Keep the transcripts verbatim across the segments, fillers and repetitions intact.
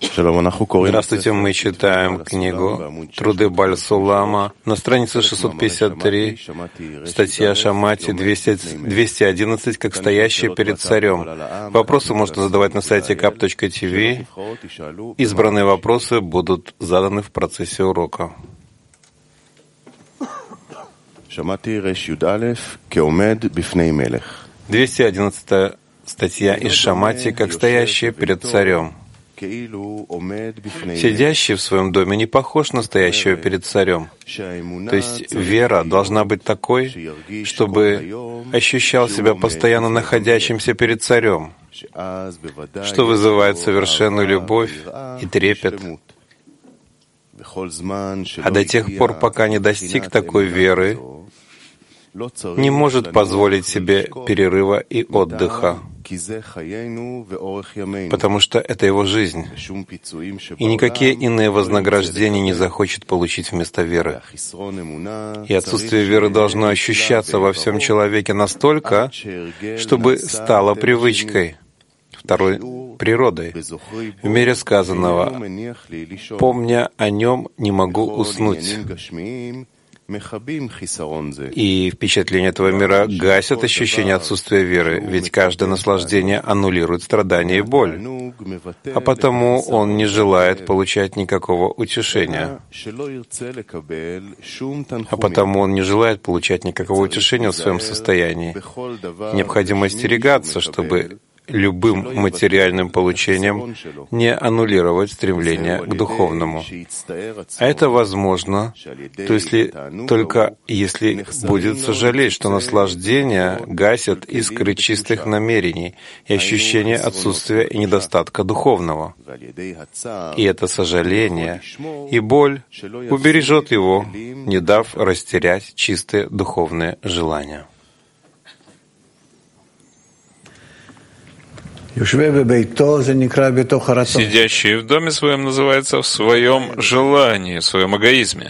Здравствуйте, мы читаем книгу «Труды Баль-Сулама» на странице шестьсот пятьдесят три, статья Шамати двести одиннадцать, как стоящие перед царем. Вопросы можно задавать на сайте кап точка ти ви. Избранные вопросы будут заданы в процессе урока. двести одиннадцатая статья из Шамати, как стоящие перед царем. Сидящий в своем доме не похож на стоящего перед царем. То есть вера должна быть такой, чтобы ощущал себя постоянно находящимся перед царем, что вызывает совершенную любовь и трепет. А до тех пор, пока не достиг такой веры, не может позволить себе перерыва и отдыха, потому что это его жизнь, и никакие иные вознаграждения не захочет получить вместо веры. И отсутствие веры должно ощущаться во всем человеке настолько, чтобы стало привычкой, второй природой. В мире сказанного «помня о нем, не могу уснуть». И впечатления этого мира гасят ощущение отсутствия веры, ведь каждое наслаждение аннулирует страдания и боль, а потому он не желает получать никакого утешения. А потому он не желает получать никакого утешения в своем состоянии. Необходимо остерегаться, чтобы любым материальным получением не аннулировать стремление к духовному. А это возможно, то если, только если будет сожалеть, что наслаждение гасят искры чистых намерений и ощущение отсутствия и недостатка духовного. И это сожаление и боль убережет его, не дав растерять чистые духовные желания. Сидящий в доме своем называется в своем желании, в своем эгоизме.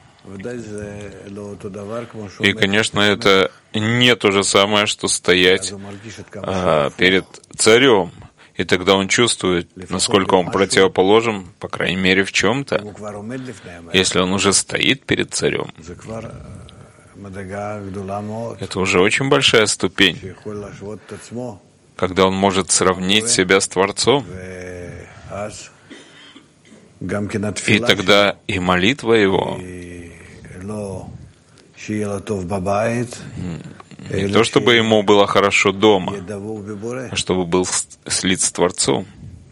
И, конечно, это не то же самое, что стоять а, перед царем. И тогда он чувствует, насколько он противоположен, по крайней мере, в чем-то. Если он уже стоит перед царем, это уже очень большая ступень, когда он может сравнить себя с Творцом. И тогда и молитва его, не то чтобы ему было хорошо дома, а чтобы был слит с Творцом.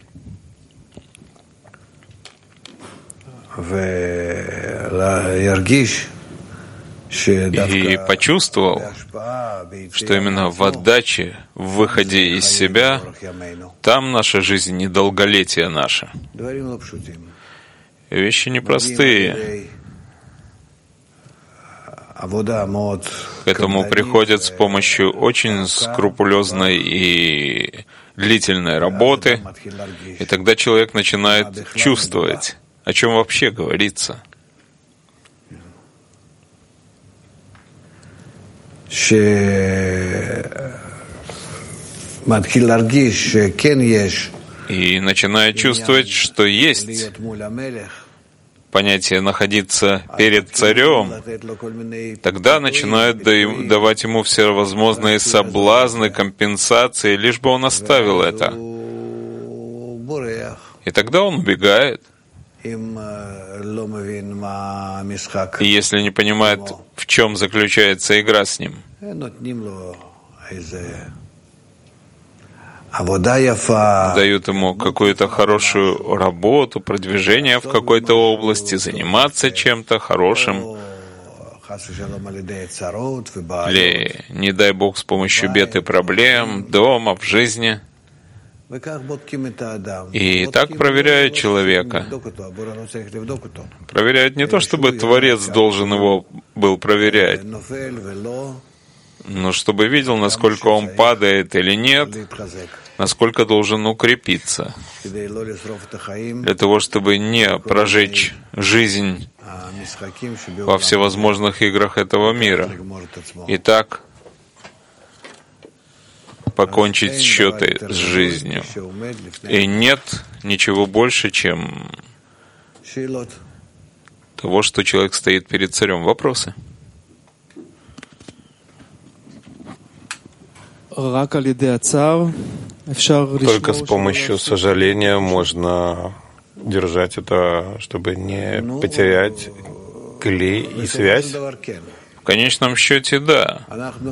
И почувствовал, что именно в отдаче, в выходе из себя, там наша жизнь, не долголетие наше. Вещи непростые. К этому приходят с помощью очень скрупулезной и длительной работы, и тогда человек начинает чувствовать, о чем вообще говорится. И начинает чувствовать, что есть понятие находиться перед царем, тогда начинают давать ему всевозможные соблазны, компенсации, лишь бы он оставил это. И тогда он убегает. И если не понимает, в чем заключается игра с ним, дают ему какую-то хорошую работу, продвижение в какой-то области, заниматься чем-то хорошим, или, не дай Бог, с помощью бед и проблем, дома, в жизни. И так проверяют человека. Проверяют не то, чтобы Творец должен его был проверять, но чтобы видел, насколько он падает или нет, насколько должен укрепиться, для того, чтобы не прожечь жизнь во всевозможных играх этого мира. И так покончить счеты с жизнью. И нет ничего больше, чем того, что человек стоит перед царем. Вопросы? Только с помощью сожаления можно держать это, чтобы не потерять кли и связь. В конечном счете, да.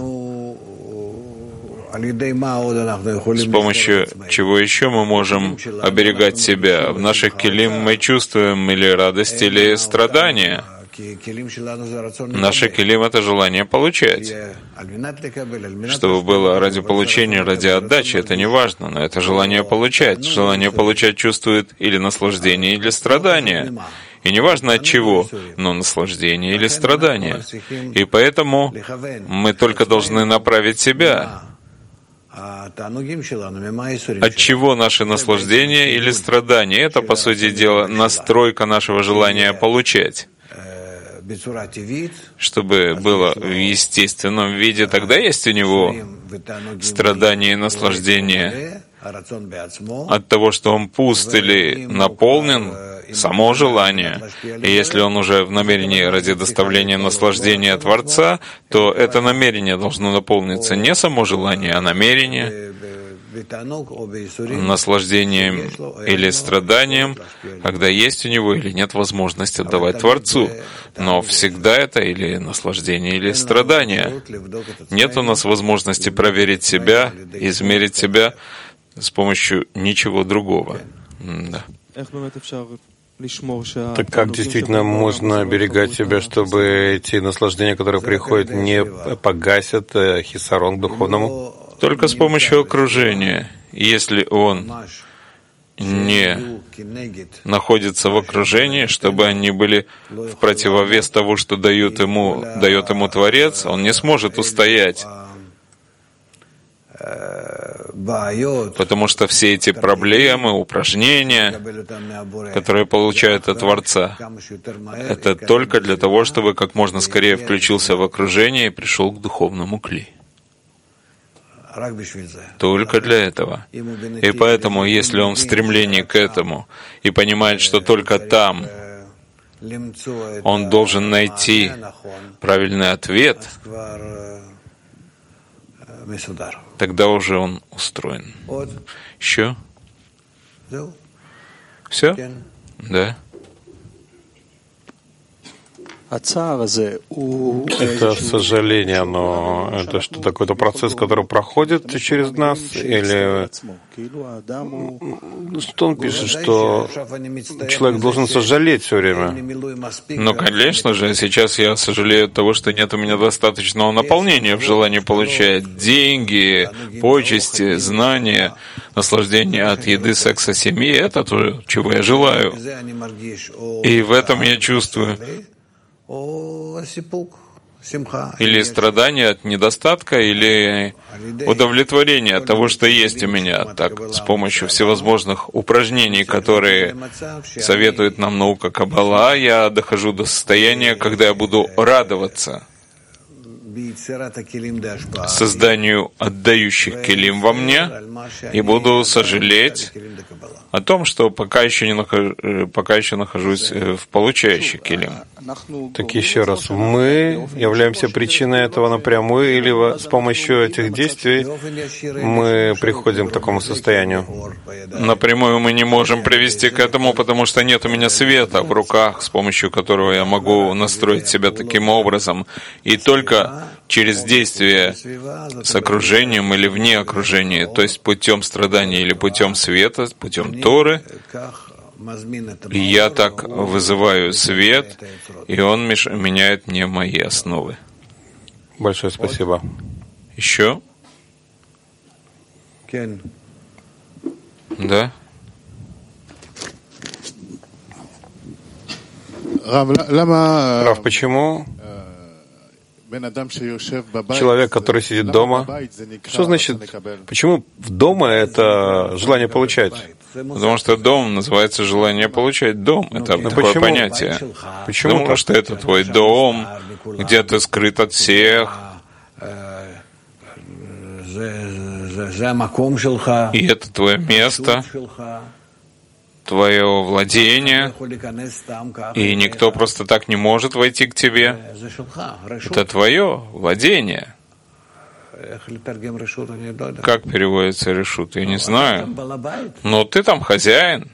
С помощью чего еще мы можем оберегать себя? В наших келим мы чувствуем или радость, или страдания. Наши келим — это желание получать. Чтобы было ради получения, ради отдачи, это не важно, но это желание получать. Желание получать чувствует или наслаждение, или страдание. И не важно от чего, но наслаждение или страдание. И поэтому мы только должны направить себя. От чего наше наслаждение или страдание? Это, по сути дела, настройка нашего желания получать. Чтобы было в естественном виде, тогда есть у него страдание и наслаждение от того, что он пуст или наполнен, само желание. И если он уже в намерении ради доставления наслаждения Творца, то это намерение должно наполниться не само желание, а намерение, наслаждением или страданием, когда есть у него или нет возможности отдавать Творцу. Но всегда это или наслаждение, или страдание. Нет у нас возможности проверить себя, измерить себя с помощью ничего другого. Да. Так как действительно можно оберегать себя, чтобы эти наслаждения, которые приходят, не погасят хисарон к духовному? Только с помощью окружения. Если он не находится в окружении, чтобы они были в противовес того, что дает ему, дает ему Творец, он не сможет устоять. Потому что все эти проблемы, упражнения, которые получают от Творца, это только для того, чтобы как можно скорее включился в окружение и пришел к духовному кли. Только для этого. И поэтому, если он в стремлении к этому и понимает, что только там он должен найти правильный ответ, тогда уже он устроен. Еще? Все? Да. Это сожаление, но это что, такой-то процесс, который проходит через нас? Или что он пишет, что человек должен сожалеть все время? Ну, конечно же, сейчас я сожалею от того, что нет у меня достаточного наполнения в желании получать деньги, почести, знания, наслаждение от еды, секса, семьи. Это то, чего я желаю. И в этом я чувствую или страдания от недостатка, или удовлетворение от того, что есть у меня. Так, с помощью всевозможных упражнений, которые советует нам наука Каббала, я дохожу до состояния, когда я буду радоваться созданию отдающих келим во мне и буду сожалеть о том, что пока еще, не нахожу, пока еще нахожусь в получающих келим. Так еще раз, мы являемся причиной этого напрямую или с помощью этих действий мы приходим к такому состоянию? Напрямую мы не можем привести к этому, потому что нет у меня света в руках, с помощью которого я могу настроить себя таким образом. И только через действие с окружением или вне окружения, то есть путем страдания или путем света, путем Торы, и я так вызываю свет, и он меняет мне мои основы. Большое спасибо. Еще? Да? Рав, почему человек, который сидит дома, что значит, почему в дома это желание получать? Потому что дом называется желание получать. Дом — это Но такое почему? понятие. Почему? Потому что это твой дом, где ты скрыт от всех. И это твое место, твое владение, и никто просто так не может войти к тебе. Это твое владение. Как переводится решут, я не знаю. Но ты там хозяин.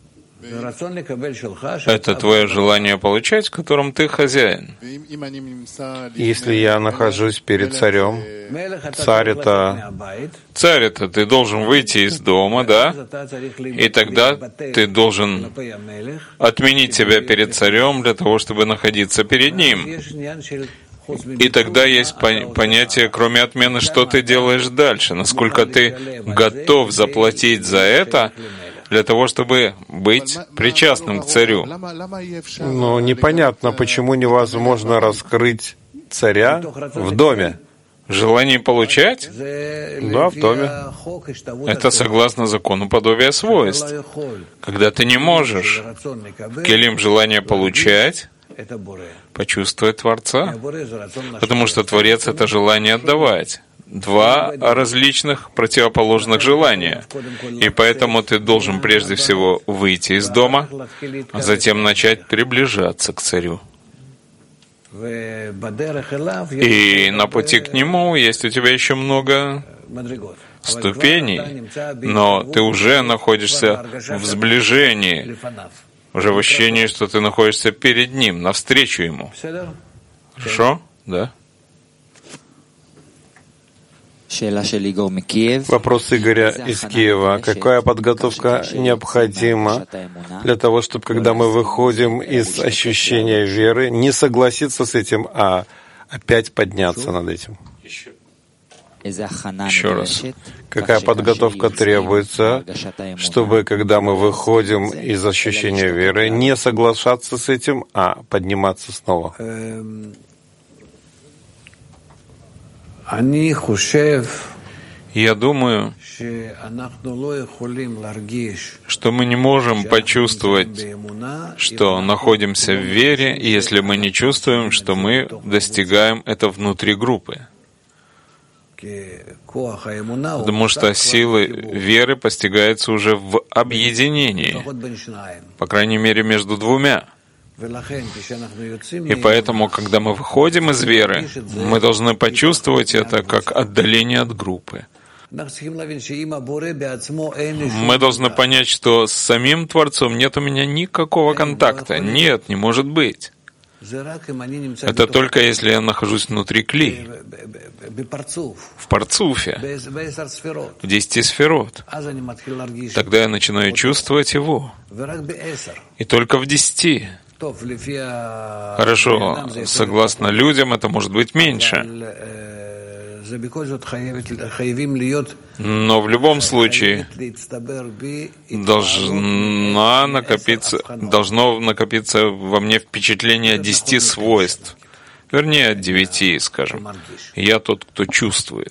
Это твое желание получать, в котором ты хозяин. Если я нахожусь перед царем, царь это... Царь это ты должен выйти из дома, да? И тогда ты должен отменить себя перед царем для того, чтобы находиться перед ним. И тогда есть понятие, кроме отмены, что ты делаешь дальше, насколько ты готов заплатить за это, для того, чтобы быть причастным к царю. Но непонятно, почему невозможно раскрыть царя в доме. Желание получать? Да, в доме. Это согласно закону подобия свойств. Когда ты не можешь келим желание получать, почувствовать Творца. Потому что Творец — это желание отдавать. Два различных противоположных желания. И поэтому ты должен прежде всего выйти из дома, а затем начать приближаться к царю. И на пути к нему есть у тебя еще много ступеней, но ты уже находишься в сближении, уже в ощущении, что ты находишься перед ним, навстречу ему. Хорошо? Да? Вопрос Игоря из Киева. Какая подготовка необходима для того, чтобы, когда мы выходим из ощущения веры, не согласиться с этим, а опять подняться над этим? Еще раз. Какая подготовка требуется, чтобы, когда мы выходим из ощущения веры, не соглашаться с этим, а подниматься снова? Я думаю, что мы не можем почувствовать, что находимся в вере, если мы не чувствуем, что мы достигаем это внутри группы. Потому что силы веры постигаются уже в объединении, по крайней мере, между двумя. И поэтому, когда мы выходим из веры, мы должны почувствовать это как отдаление от группы. Мы должны понять, что с самим Творцом нет у меня никакого контакта. Нет, не может быть. Это только если я нахожусь внутри кли, в парцуфе, в десяти сферот. Тогда я начинаю чувствовать его. И только в десяти. Хорошо, согласно людям, это может быть меньше. Но в любом случае должна накопиться, должно накопиться во мне впечатление десяти свойств. Вернее, от девяти, скажем. Я тот, кто чувствует.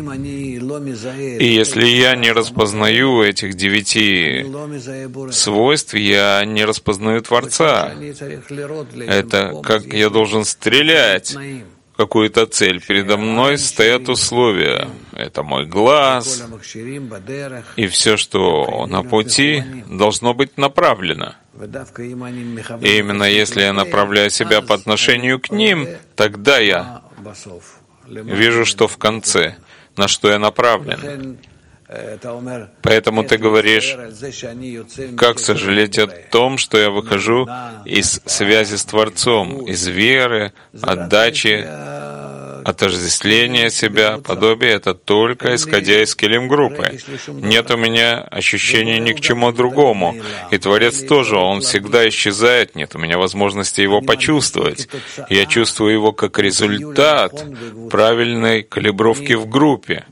И если я не распознаю этих девяти свойств, я не распознаю Творца. Это как я должен стрелять в какую-то цель. Передо мной стоят условия. Это мой глаз. И все, что на пути, должно быть направлено. И именно если я направляю себя по отношению к ним, тогда я вижу, что в конце, на что я направлен. Поэтому ты говоришь, как сожалеть о том, что я выхожу из связи с Творцом, из веры, отдачи, отождествления себя, подобие — это только исходя из келим группы. Нет у меня ощущения ни к чему другому. И Творец тоже, он всегда исчезает, нет у меня возможности его почувствовать. Я чувствую его как результат правильной калибровки в группе.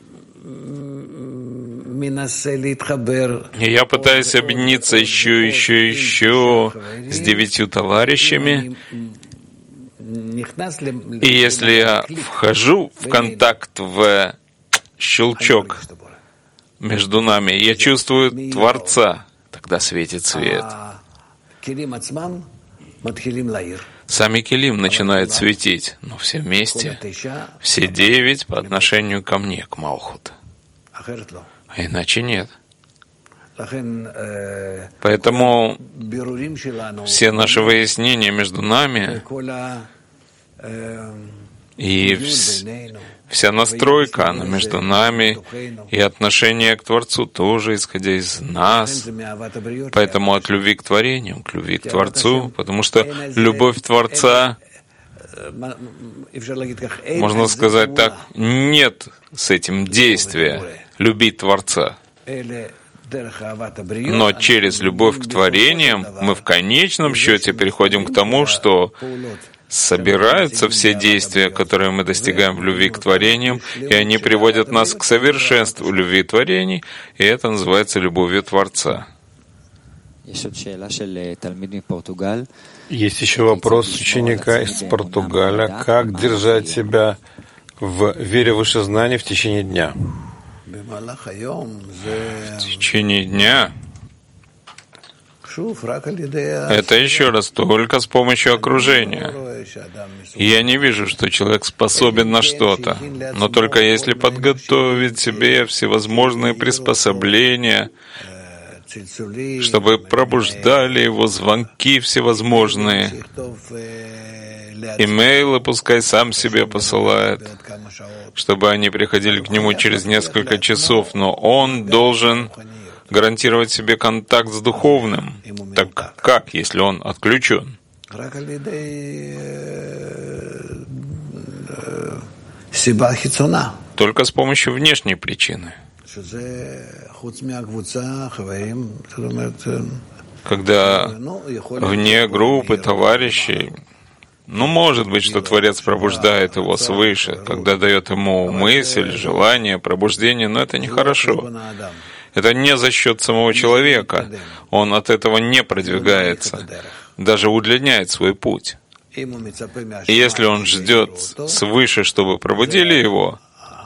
И я пытаюсь объединиться еще, еще, еще с девятью товарищами. И если я вхожу в контакт, в щелчок между нами, я чувствую Творца, тогда светит свет. Сами келим начинают светить, но все вместе, все девять по отношению ко мне, к Малхут. а иначе нет. Поэтому все наши выяснения между нами и вся настройка, она между нами, и отношение к Творцу тоже исходя из нас. Поэтому от любви к творениям, к любви к Творцу, потому что любовь Творца, можно сказать так, нет с этим действия любить Творца. Но через любовь к творениям мы в конечном счете приходим к тому, что собираются все действия, которые мы достигаем в любви к творениям, и они приводят нас к совершенству любви творений, и это называется любовью Творца. Есть еще вопрос ученика из Португалии. Как держать себя в вере в высшее знание в течение дня? В течение дня это еще раз только с помощью окружения. Я не вижу, что человек способен на что-то, но только если подготовить себе всевозможные приспособления, чтобы пробуждали его звонки всевозможные, имейлы пускай сам себе посылает, чтобы они приходили к нему через несколько часов, но он должен гарантировать себе контакт с духовным. Так как, если он отключен? Только с помощью внешней причины. Когда вне группы товарищей, ну, может быть, что Творец пробуждает его свыше, когда дает ему мысль, желание, пробуждение, но это нехорошо. Это не за счет самого человека. Он от этого не продвигается, даже удлиняет свой путь. И если он ждет свыше, чтобы пробудили его,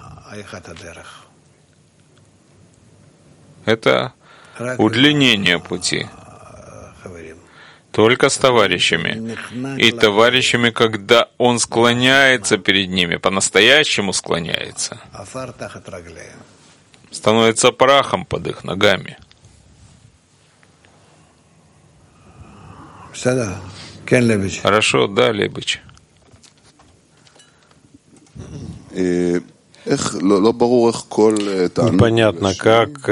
это удлинение пути. Только с товарищами. И товарищами, когда он склоняется перед ними, по-настоящему склоняется, становится прахом под их ногами. Хорошо, да, Лебыч. Непонятно, как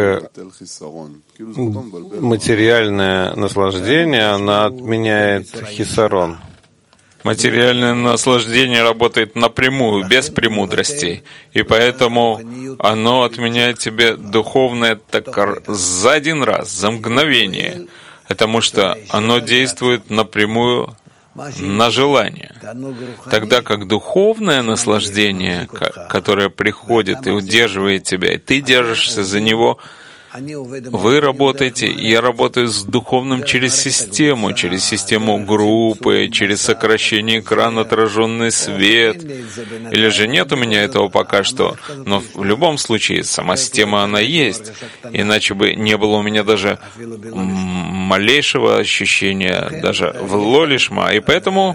материальное наслаждение, оно отменяет хисарон. Материальное наслаждение работает напрямую, без премудростей, и поэтому оно отменяет тебе духовное так за один раз, за мгновение, потому что оно действует напрямую на желание. Тогда как духовное наслаждение, которое приходит и удерживает тебя, и ты держишься за него, вы работаете, и я работаю с духовным через систему, через систему группы, через сокращение экрана, отраженный свет. Или же нет у меня этого пока что, но в любом случае сама система, она есть. Иначе бы не было у меня даже малейшего ощущения, даже в лолишма. И поэтому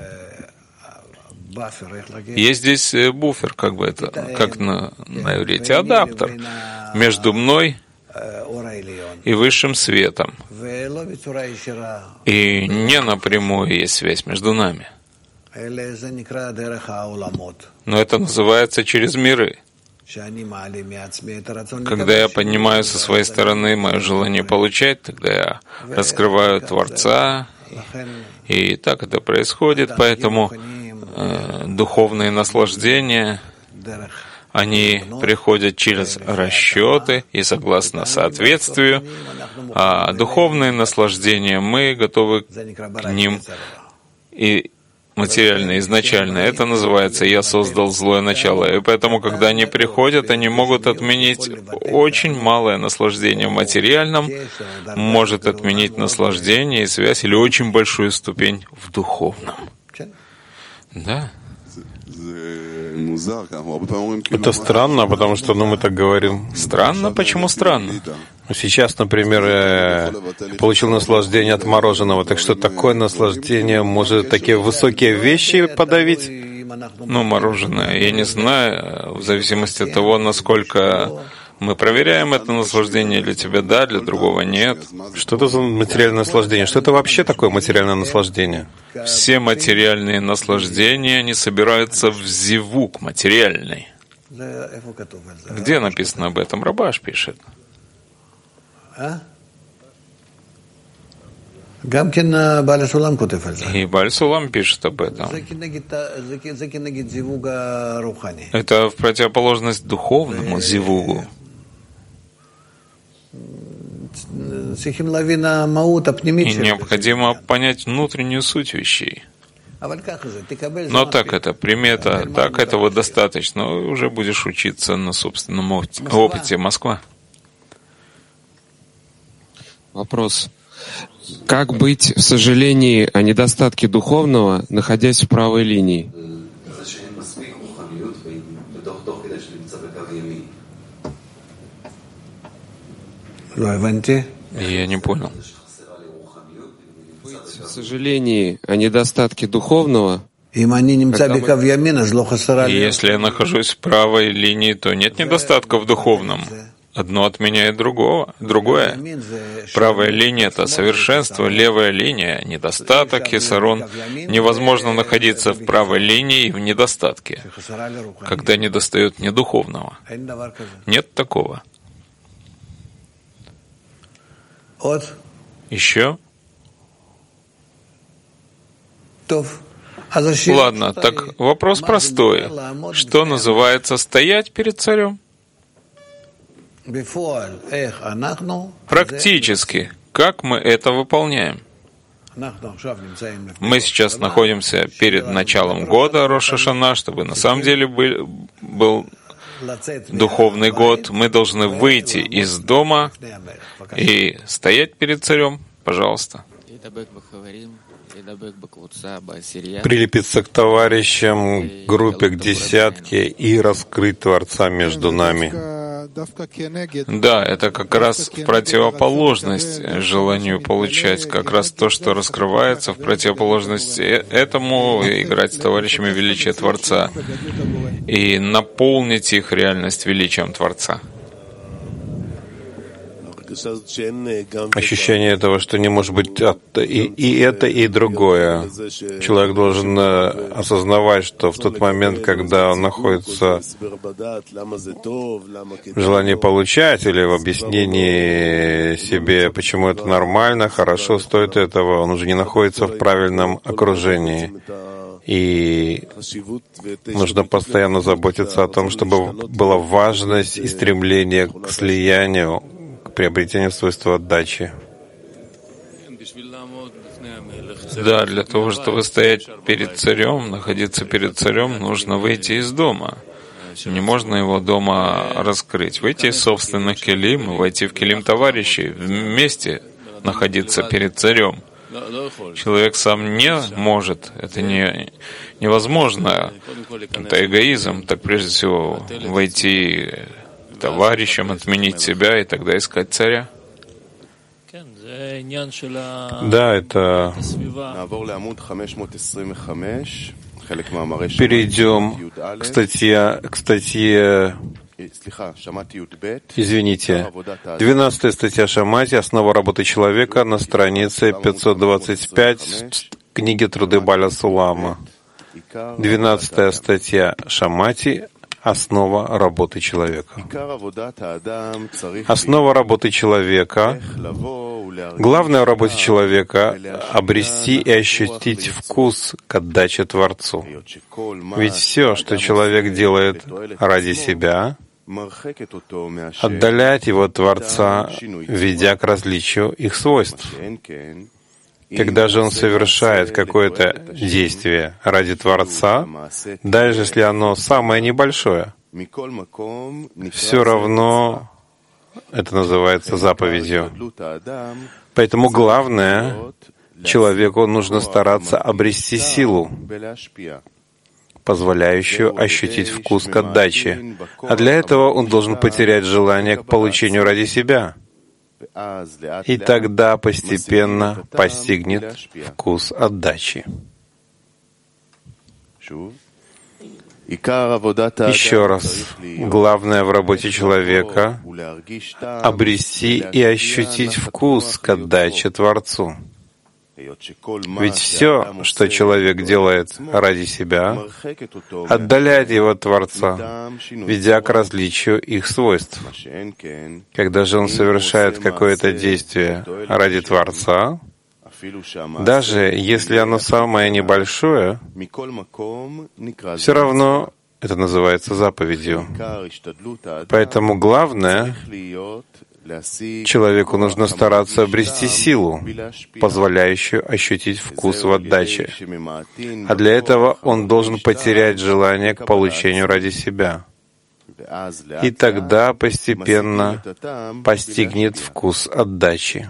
есть здесь буфер, как бы это, как на, на иврите, адаптер между мной и высшим светом. И не напрямую есть связь между нами. Но это называется через миры. Когда я поднимаю со своей стороны мое желание получать, тогда я раскрываю Творца, и так это происходит. Поэтому э, духовные наслаждения, они приходят через расчеты и согласно соответствию, а духовные наслаждения мы готовы к ним и материально, изначально. Это называется «я создал злое начало». И поэтому, когда они приходят, они могут отменить очень малое наслаждение в материальном, может отменить наслаждение и связь или очень большую ступень в духовном. Да. Это странно, потому что, ну, мы так говорим. Странно? Почему странно? Сейчас, например, я получил наслаждение от мороженого. Так что такое наслаждение может такие высокие вещи подавить? Ну, мороженое, я не знаю, в зависимости от того, насколько Мы проверяем это наслаждение для тебя да, для другого нет. Что это за материальное наслаждение? Что это вообще такое материальное наслаждение? Все материальные наслаждения, они собираются в зивук материальный. Где написано об этом? Рабаш пишет. И Бааль Сулам пишет об этом. Это в противоположность духовному зивугу. И необходимо понять внутреннюю суть вещей. Но так это, прими это, так этого достаточно, уже будешь учиться на собственном опыте. Москва. Вопрос. Как быть в сожалении о недостатке духовного, находясь в правой линии? Я не понял. Быть в сожалении о недостатке духовного, Если я нахожусь в правой линии, то нет недостатка в духовном. Одно отменяет другого, другое. Правая линия — это совершенство, левая линия — недостаток, хисарон. Невозможно находиться в правой линии и в недостатке, когда недостает ни духовного. Нет такого. Еще? Ладно, так вопрос простой. Что называется стоять перед царем? Практически, как мы это выполняем? Мы сейчас находимся перед началом года Рош ха-Шана, чтобы на самом деле был, был духовный год. Мы должны выйти из дома и стоять перед царем. Пожалуйста. Прилепиться к товарищам, к группе, к десятке и раскрыть Творца между нами. Да, это как раз в противоположность желанию получать, как раз то, что раскрывается в противоположность этому, играть с товарищами величия Творца и наполнить их реальность величием Творца. Ощущение того, что не может быть и, и это, и другое. Человек должен осознавать, что в тот момент, когда он находится в желании получать или в объяснении себе, почему это нормально, хорошо, стоит этого, он уже не находится в правильном окружении. И нужно постоянно заботиться о том, чтобы была важность и стремление к слиянию, приобретение свойства отдачи. Да, для того, чтобы стоять перед царем, находиться перед царем, нужно выйти из дома. Не можно его дома раскрыть. Выйти из собственных келим, войти в келим товарищей, вместе находиться перед царем. Человек сам не может, это не, невозможно, это эгоизм. Так прежде всего войти товарищам, отменить себя и тогда искать царя. Да, это... Перейдем к статье, к статье... Извините. двенадцатая статья Шамати «Основа работы человека» на странице пятьсот двадцать пять книги «Труды Бааля Сулама». двенадцатая статья Шамати «Основа работы человека». Основа работы человека, главное в работе человека — обрести и ощутить вкус к отдаче Творцу. Ведь все, что человек делает ради себя, отдаляет его от Творца, ведя к различию их свойств. Когда же он совершает какое-то действие ради Творца, даже если оно самое небольшое, все равно это называется заповедью. Поэтому главное, человеку нужно стараться обрести силу, позволяющую ощутить вкус к отдаче. А для этого он должен потерять желание к получению ради себя. И тогда постепенно постигнет вкус отдачи. Еще раз, главное в работе человека — обрести и ощутить вкус к отдаче Творцу. Ведь все, что человек делает ради себя, отдаляет его от Творца, ведя к различию их свойств. Когда же он совершает какое-то действие ради Творца, даже если оно самое небольшое, все равно это называется заповедью. Поэтому главное — человеку нужно стараться обрести силу, позволяющую ощутить вкус в отдаче. А для этого он должен потерять желание к получению ради себя. И тогда постепенно постигнет вкус отдачи.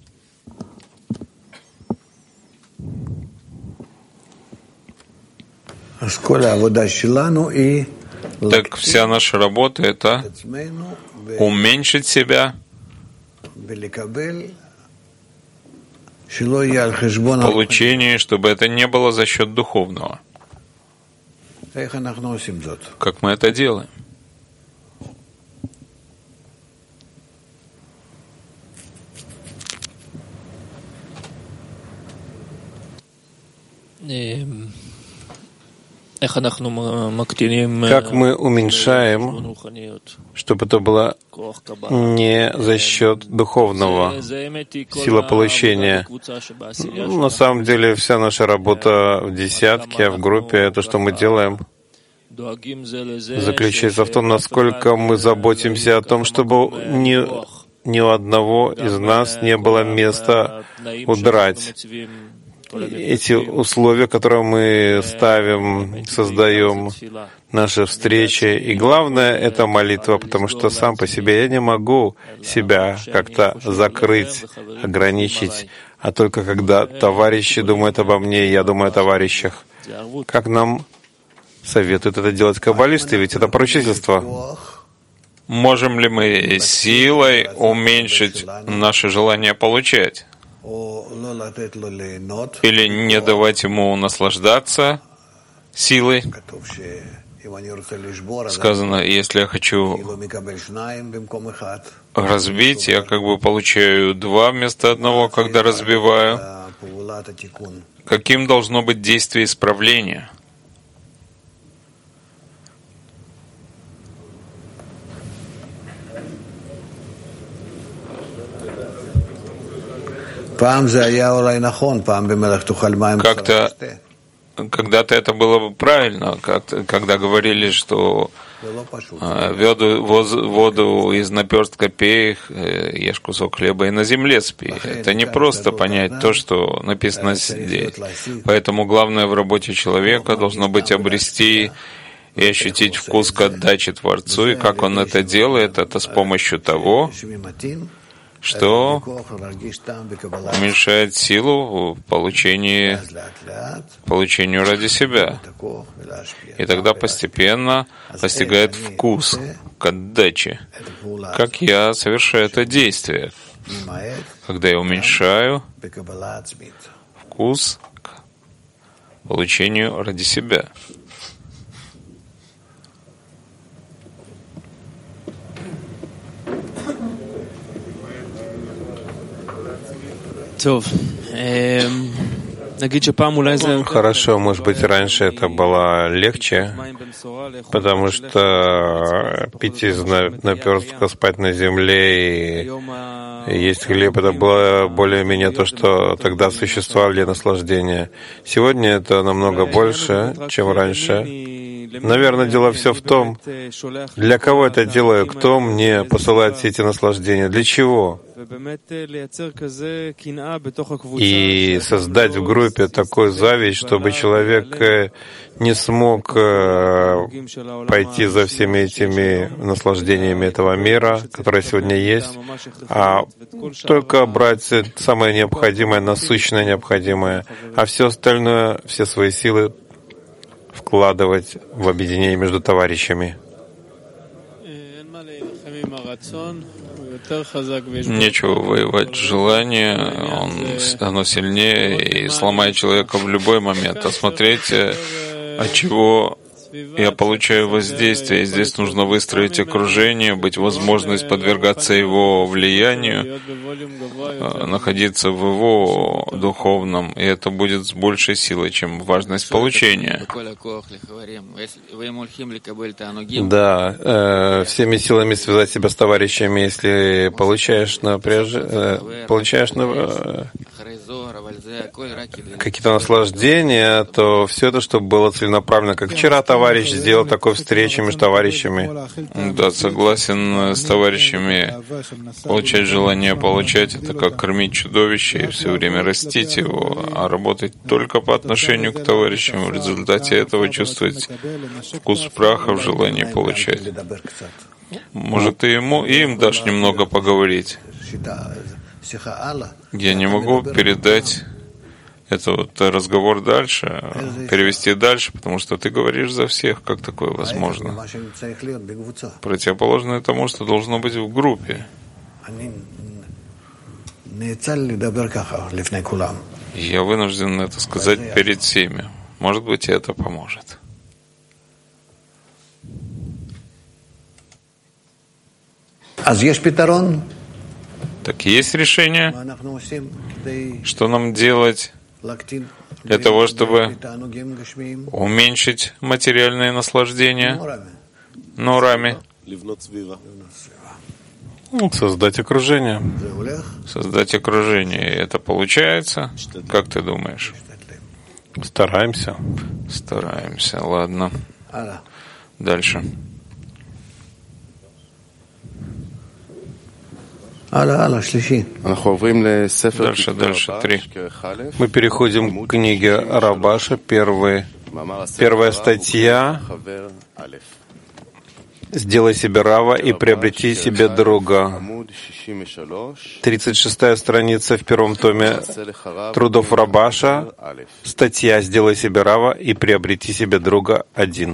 Так вся наша работа — это уменьшить себя, в получении, чтобы это не было за счет духовного. Как мы это делаем? Как мы уменьшаем, чтобы это было не за счет духовного, сила получения. Ну, на самом деле вся наша работа в десятке, в группе, то, что мы делаем, заключается в том, насколько мы заботимся о том, чтобы ни, ни у одного из нас не было места удрать. Эти условия, которые мы ставим, создаем, наши встречи. И главное — это молитва, потому что сам по себе я не могу себя как-то закрыть, ограничить, а только когда товарищи думают обо мне, я думаю о товарищах. Как нам советуют это делать каббалисты, ведь это поручительство. Можем ли мы силой уменьшить наше желание получать? Или не давать ему наслаждаться силой? Сказано, если я хочу разбить, я как бы получаю два вместо одного, когда разбиваю. Каким должно быть действие исправления? Как-то, когда-то это было бы правильно, как когда говорили, что воду, воду из наперстка пей, ешь кусок хлеба и на земле спи. Это не просто понять то, что написано здесь. Поэтому главное в работе человека должно быть обрести и ощутить вкус к отдаче Творцу. И как он это делает, это с помощью того, что уменьшает силу в получении, получению ради себя. И тогда постепенно постигает вкус к отдаче. Как я совершаю это действие, когда я уменьшаю вкус к получению ради себя. Хорошо, может быть, раньше это было легче, потому что пить из наперстка, спать на земле и есть хлеб — это было более-менее то, что тогда существовало для наслаждения. Сегодня это намного больше, чем раньше. Наверное, дело все в том, для кого это делаю, кто мне посылает все эти наслаждения, для чего. И создать в группе такую зависть, чтобы человек не смог пойти за всеми этими наслаждениями этого мира, которые сегодня есть, а только брать самое необходимое, насущное необходимое, а все остальное, все свои силы вкладывать в объединение между товарищами. Нечего воевать. Желание, он, оно сильнее и сломает человека в любой момент. А смотреть, от чего я получаю воздействие, и здесь нужно выстроить окружение, быть возможность подвергаться его влиянию, находиться в его духовном, и это будет с большей силой, чем важность получения. Да, э, всеми силами связать себя с товарищами, если получаешь, напряж... э, получаешь э, какие-то наслаждения, то все это, чтобы было целенаправленно. Как вчера товарищ сделал такой встречи между товарищами. Да, согласен с товарищами. Получать желание получать — это как кормить чудовище и все время растить его, а работать только по отношению к товарищам. В результате этого чувствовать вкус праха в желании получать. Может, ты ему и им дашь немного поговорить. Я не могу передать этот разговор дальше, перевести дальше, потому что ты говоришь за всех, как такое возможно. Противоположное тому, что должно быть в группе. Я вынужден это сказать перед всеми. Может быть, это поможет. Так есть решение? Что нам делать для того, чтобы уменьшить материальные наслаждения? Нурами. Создать окружение. Создать окружение. И это получается? Как ты думаешь? Стараемся. Стараемся. Ладно. Дальше. Дальше, дальше, три. Мы переходим к книге Рабаша, первый, первая статья. «Сделай себе рава и приобрети себе друга». тридцать шестая страница в первом томе трудов Рабаша, статья «Сделай себе рава и приобрети себе друга» один.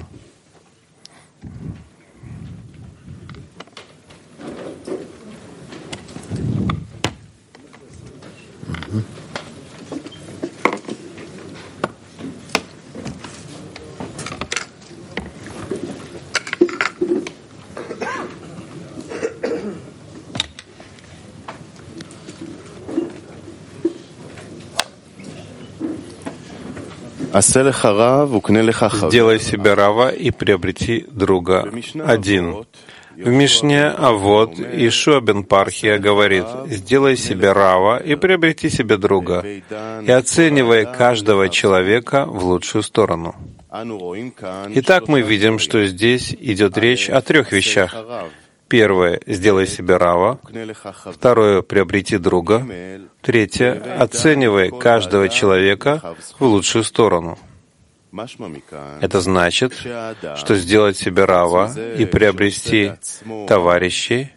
«Сделай себе рава и приобрети друга». Один. В Мишне Авот Ишуа бен Пархия говорит: «Сделай себе рава и приобрети себе друга, и оценивай каждого человека в лучшую сторону». Итак, мы видим, что здесь идет речь о трех вещах. Первое — сделай себе рава. Второе — приобрети друга. Третье — оценивай каждого человека в лучшую сторону. Это значит, что сделать себе рава и приобрести товарищей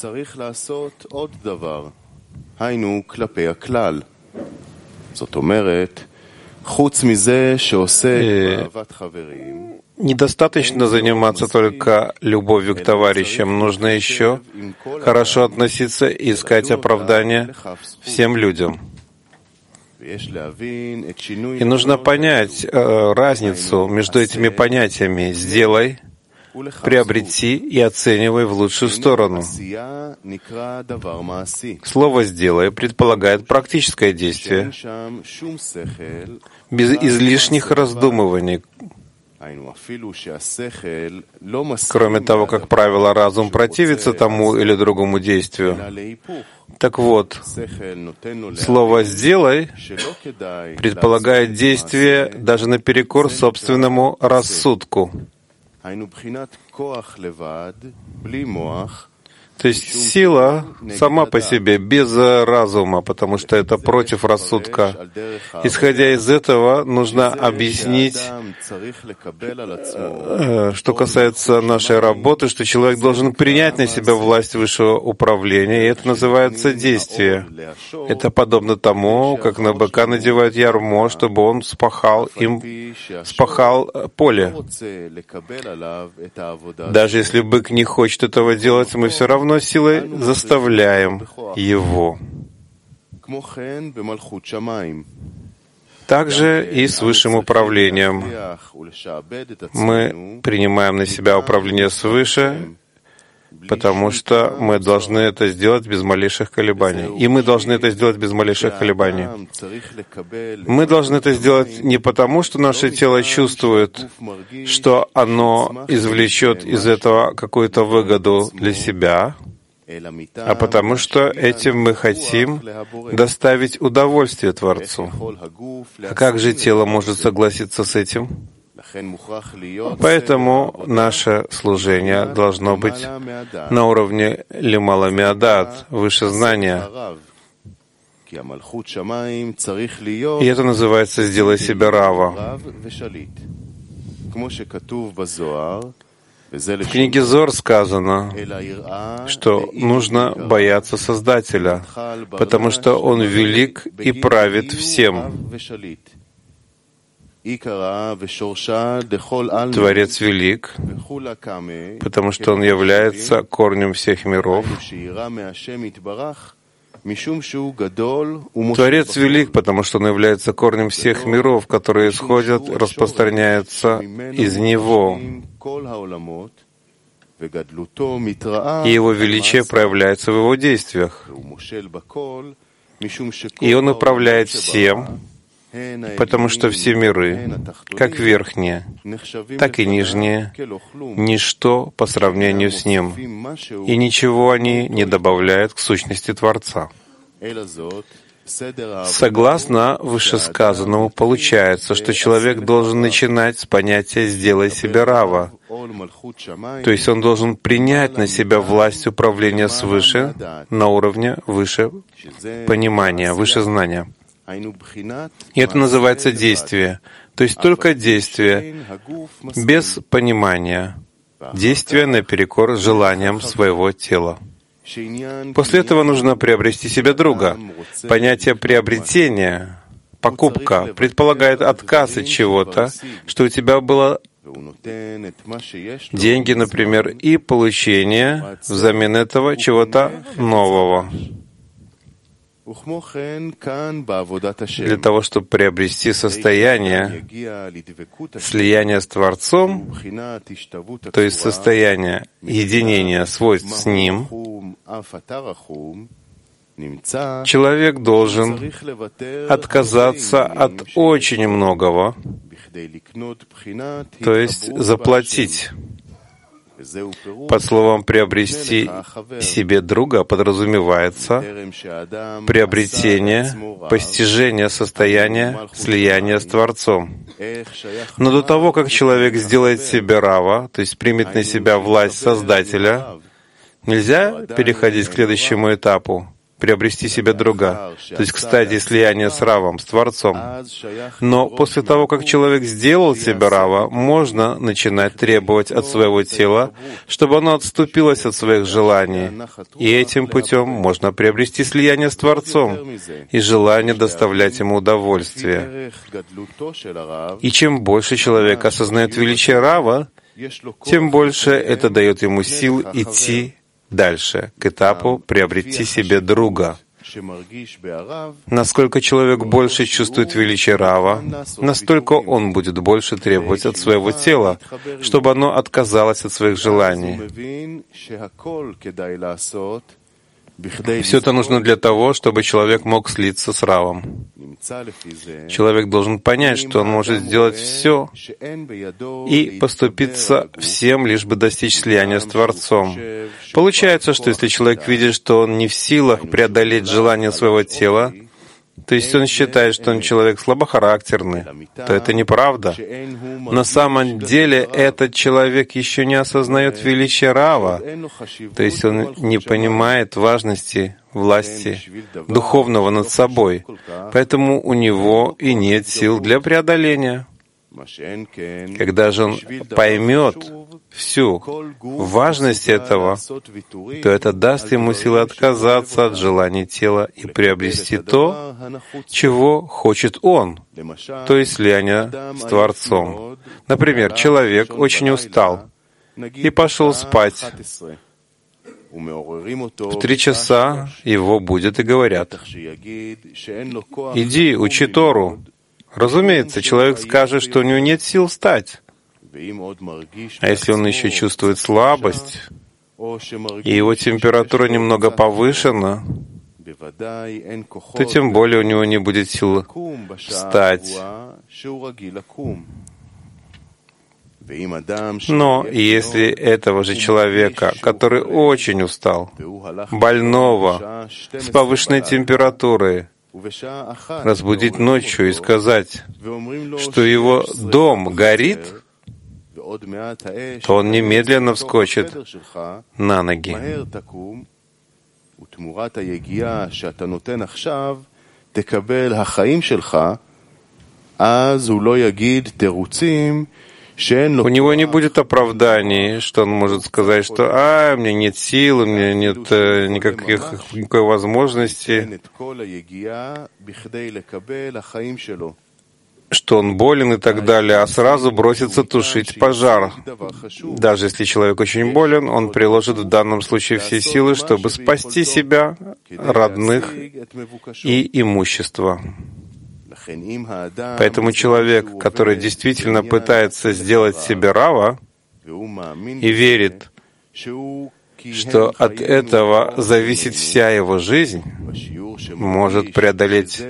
недостаточно заниматься только любовью к товарищам. Нужно еще хорошо относиться и искать оправдания всем людям. И нужно понять э, разницу между этими понятиями «сделай», «приобрети» и «оценивай в лучшую сторону». Слово «сделай» предполагает практическое действие, без излишних раздумываний. Кроме того, как правило, разум противится тому или другому действию. Так вот, слово «сделай» предполагает действие даже наперекор собственному рассудку. То есть сила сама по себе, без разума, потому что это против рассудка. Исходя из этого, нужно объяснить, что касается нашей работы, что человек должен принять на себя власть высшего управления, и это называется действие. Это подобно тому, как на быка надевают ярмо, чтобы он спахал им, спахал поле. Даже если бык не хочет этого делать, мы все равно силой заставляем его. Также и с высшим управлением. Мы принимаем на себя управление свыше, потому что мы должны это сделать без малейших колебаний. И мы должны это сделать без малейших колебаний. Мы должны это сделать не потому, что наше тело чувствует, что оно извлечет из этого какую-то выгоду для себя, а потому что этим мы хотим доставить удовольствие Творцу. А как же тело может согласиться с этим? Поэтому наше служение должно быть на уровне лимала миадат, выше знания. И это называется «сделай себя рава». В книге Зор сказано, что нужно бояться Создателя, потому что Он велик и правит всем. Творец велик, потому что Он является корнем всех миров. Творец велик, потому что Он является корнем всех миров, которые исходят, распространяются из Него. И Его величие проявляется в Его действиях. И Он управляет всем, потому что все миры, как верхние, так и нижние, ничто по сравнению с Ним, и ничего они не добавляют к сущности Творца. Согласно вышесказанному, получается, что человек должен начинать с понятия «сделай себя рава», то есть он должен принять на себя власть управления свыше на уровне выше понимания, выше знания. И это называется действие, то есть только действие, без понимания, действие наперекор желаниям своего тела. После этого нужно приобрести себе друга. Понятие приобретения, покупка, предполагает отказ от чего-то, что у тебя было деньги, например, и получение взамен этого чего-то нового. Для того, чтобы приобрести состояние слияния с Творцом, то есть состояние единения свойств с Ним, человек должен отказаться от очень многого, то есть заплатить. Под словом «приобрести себе друга» подразумевается приобретение, постижение состояния слияния с Творцом. Но до того, как человек сделает себе рава, то есть примет на себя власть Создателя, нельзя переходить к следующему этапу, приобрести себе друга, то есть к стадии слияния с равом, с Творцом. Но после того, как человек сделал себе рава, можно начинать требовать от своего тела, чтобы оно отступилось от своих желаний. И этим путем можно приобрести слияние с Творцом и желание доставлять ему удовольствие. И чем больше человек осознает величие рава, тем больше это дает ему сил идти дальше, к этапу «приобрети себе друга». Насколько человек больше чувствует величие рава, настолько он будет больше требовать от своего тела, чтобы оно отказалось от своих желаний. Все это нужно для того, чтобы человек мог слиться с равом. Человек должен понять, что он может сделать все и поступиться всем, лишь бы достичь слияния с Творцом. Получается, что если человек видит, что он не в силах преодолеть желание своего тела, то есть он считает, что он человек слабохарактерный, то это неправда. На самом деле этот человек еще не осознает величие рава, то есть он не понимает важности власти духовного над собой, поэтому у него и нет сил для преодоления. Когда же он поймет всю важность этого, то это даст ему силы отказаться от желаний тела и приобрести то, чего хочет он, то есть слияние с Творцом. Например, человек очень устал и пошел спать. В три часа его будут и говорят: «Иди, учи Тору». Разумеется, человек скажет, что у него нет сил встать. А если он еще чувствует слабость, и его температура немного повышена, то тем более у него не будет сил встать. Но если этого же человека, который очень устал, больного, с повышенной температурой, разбудить ночью и сказать, что его дом горит, то он немедленно вскочит на ноги. У него не будет оправданий, что он может сказать, что «а, у меня нет сил, у меня нет э, никаких, никакой возможности», что он болен и так далее, а сразу бросится тушить пожар. Даже если человек очень болен, он приложит в данном случае все силы, чтобы спасти себя, родных и имущество. Поэтому человек, который действительно пытается сделать себе рава и верит, что от этого зависит вся его жизнь, может преодолеть,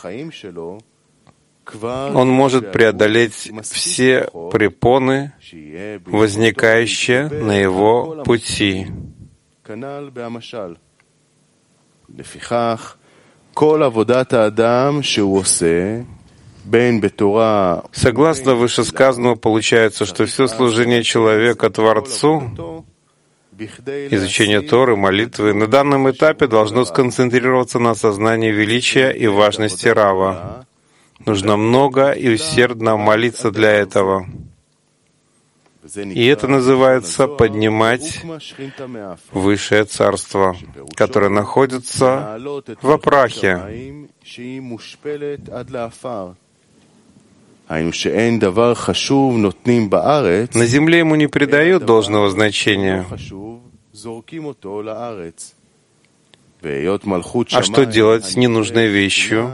он может преодолеть все препоны, возникающие на его пути. Согласно вышесказанному, получается, что все служение человека Творцу, изучение Торы, молитвы, на данном этапе должно сконцентрироваться на осознании величия и важности Рава. Нужно много и усердно молиться для этого. И это называется поднимать высшее царство, которое находится в прахе. На земле ему не придают должного значения. А что делать с ненужной вещью?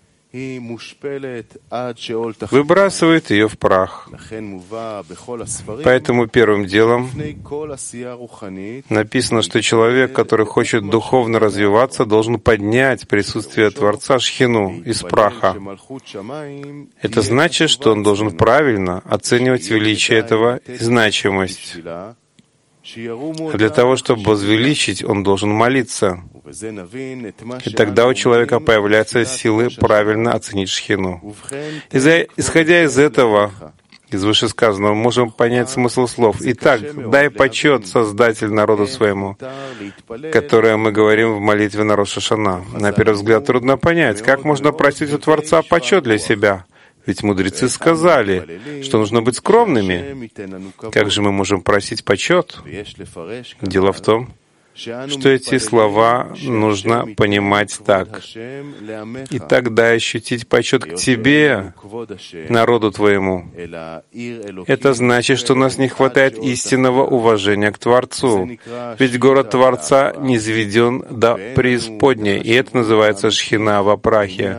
Выбрасывает ее в прах. Поэтому первым делом написано, что человек, который хочет духовно развиваться, должен поднять присутствие Творца Шхину из праха. Это значит, что он должен правильно оценивать величие этого и значимость. А для того, чтобы возвеличить, он должен молиться. И тогда у человека появляются силы правильно оценить Шхину. Из-за, исходя из этого, из вышесказанного, мы можем понять смысл слов. Итак, дай почет Создатель народу своему, которое мы говорим в молитве на Рош ха-Шана. На первый взгляд трудно понять, как можно просить у Творца почет для себя. Ведь мудрецы сказали, что нужно быть скромными. Как же мы можем просить почет? Дело в том, что эти слова нужно понимать так. И тогда ощутить почет к Тебе, народу Твоему. Это значит, что у нас не хватает истинного уважения к Творцу. Ведь город Творца низведен до преисподней, и это называется Шхина во прахе.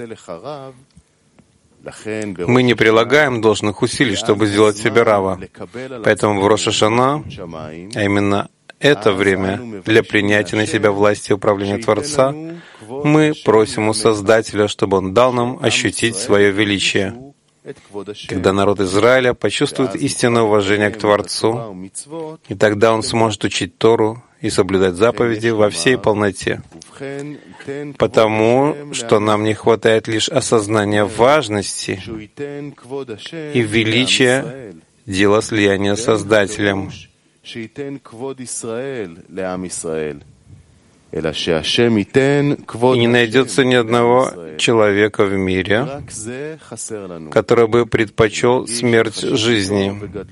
Мы не прилагаем должных усилий, чтобы сделать себе рава. Поэтому в Рош ха-Шана, а именно это время для принятия на себя власти и управления Творца, мы просим у Создателя, чтобы Он дал нам ощутить свое величие. Когда народ Израиля почувствует истинное уважение к Творцу, и тогда он сможет учить Тору и соблюдать заповеди во всей полноте. Потому что нам не хватает лишь осознания важности и величия дела слияния с Создателем. И не найдется ни одного человека в мире, который бы предпочел смерть жизни.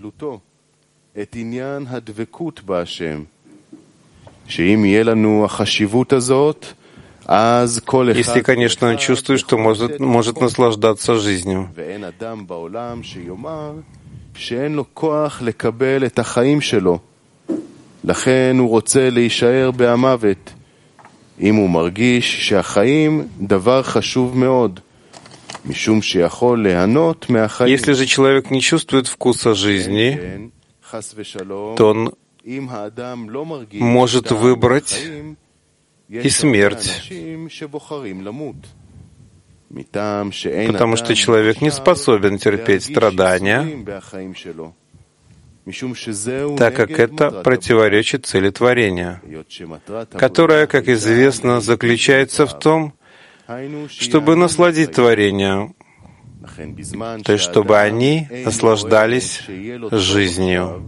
Если, конечно, он чувствует, что может, может наслаждаться жизнью. לכן הוא רוצה להישאר במוות. אם הוא מרגיש שהחיים דבר חשוב מאוד, Если же человек не чувствует вкуса жизни, то он может выбрать и смерть, потому что человек не способен терпеть страдания, так как это противоречит цели творения, которая, как известно, заключается в том, чтобы насладить творение, то есть чтобы они наслаждались жизнью.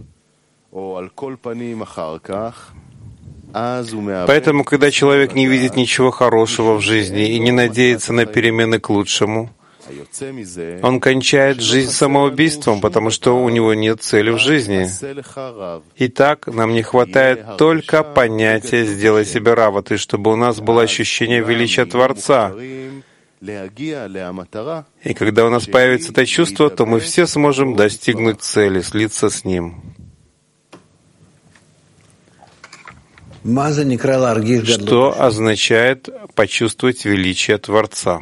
Поэтому, когда человек не видит ничего хорошего в жизни и не надеется на перемены к лучшему, он кончает жизнь самоубийством, потому что у него нет цели в жизни. Итак, нам не хватает только понятия «сделай себе раваты», чтобы у нас было ощущение величия Творца. И когда у нас появится это чувство, то мы все сможем достигнуть цели, слиться с Ним. Что означает почувствовать величие Творца?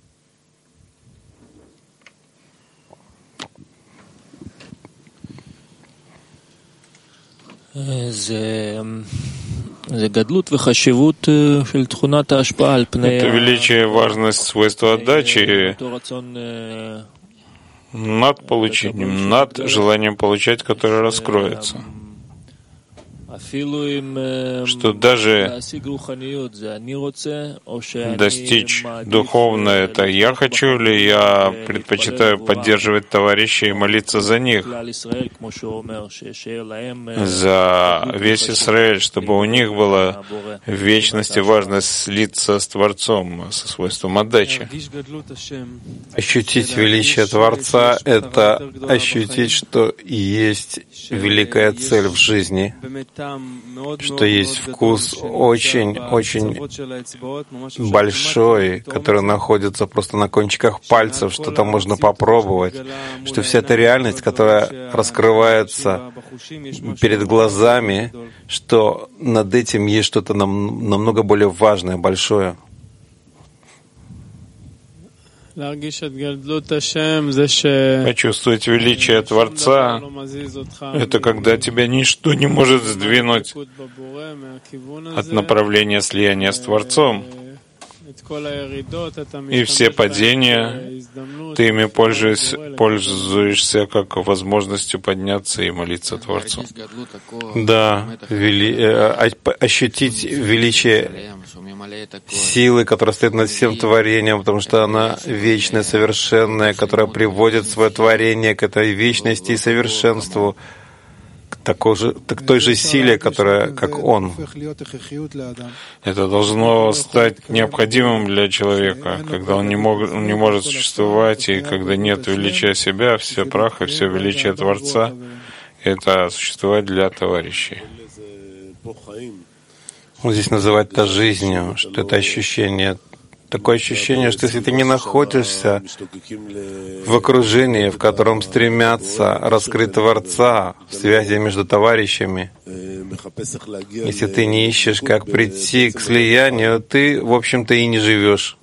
Это величие, важность, свойства отдачи над получением, над желанием получать, которое раскроется. Что даже достичь духовное — это я хочу, или я предпочитаю поддерживать товарищей и молиться за них, за весь Израиль, чтобы у них была в вечности важность слиться с Творцом, со свойством отдачи. Ощутить величие Творца — это ощутить, что есть великая цель в жизни, что есть вкус очень-очень большой, который находится просто на кончиках пальцев, что-то можно попробовать, что вся эта реальность, которая раскрывается перед глазами, что над этим есть что-то нам, намного более важное, большое. Почувствовать величие Творца — это когда тебя ничто не может сдвинуть от направления слияния с Творцом. И все падения, ты ими пользуешься, пользуешься как возможностью подняться и молиться Творцу. Да, вели, э, ощутить величие силы, которая стоит над всем творением, потому что она вечная, совершенная, которая приводит свое творение к этой вечности и совершенству, к, такой же, к той же силе, которая, как Он. Это должно стать необходимым для человека, когда он не, мог, он не может существовать, и когда нет величия себя, все прах и все величие Творца — это существовать для товарищей. Он здесь называет это жизнью, что это ощущение, такое ощущение, что если ты не находишься в окружении, в котором стремятся раскрыть Творца, в связи между товарищами, если ты не ищешь, как прийти к слиянию, ты, в общем-то, и не живешь.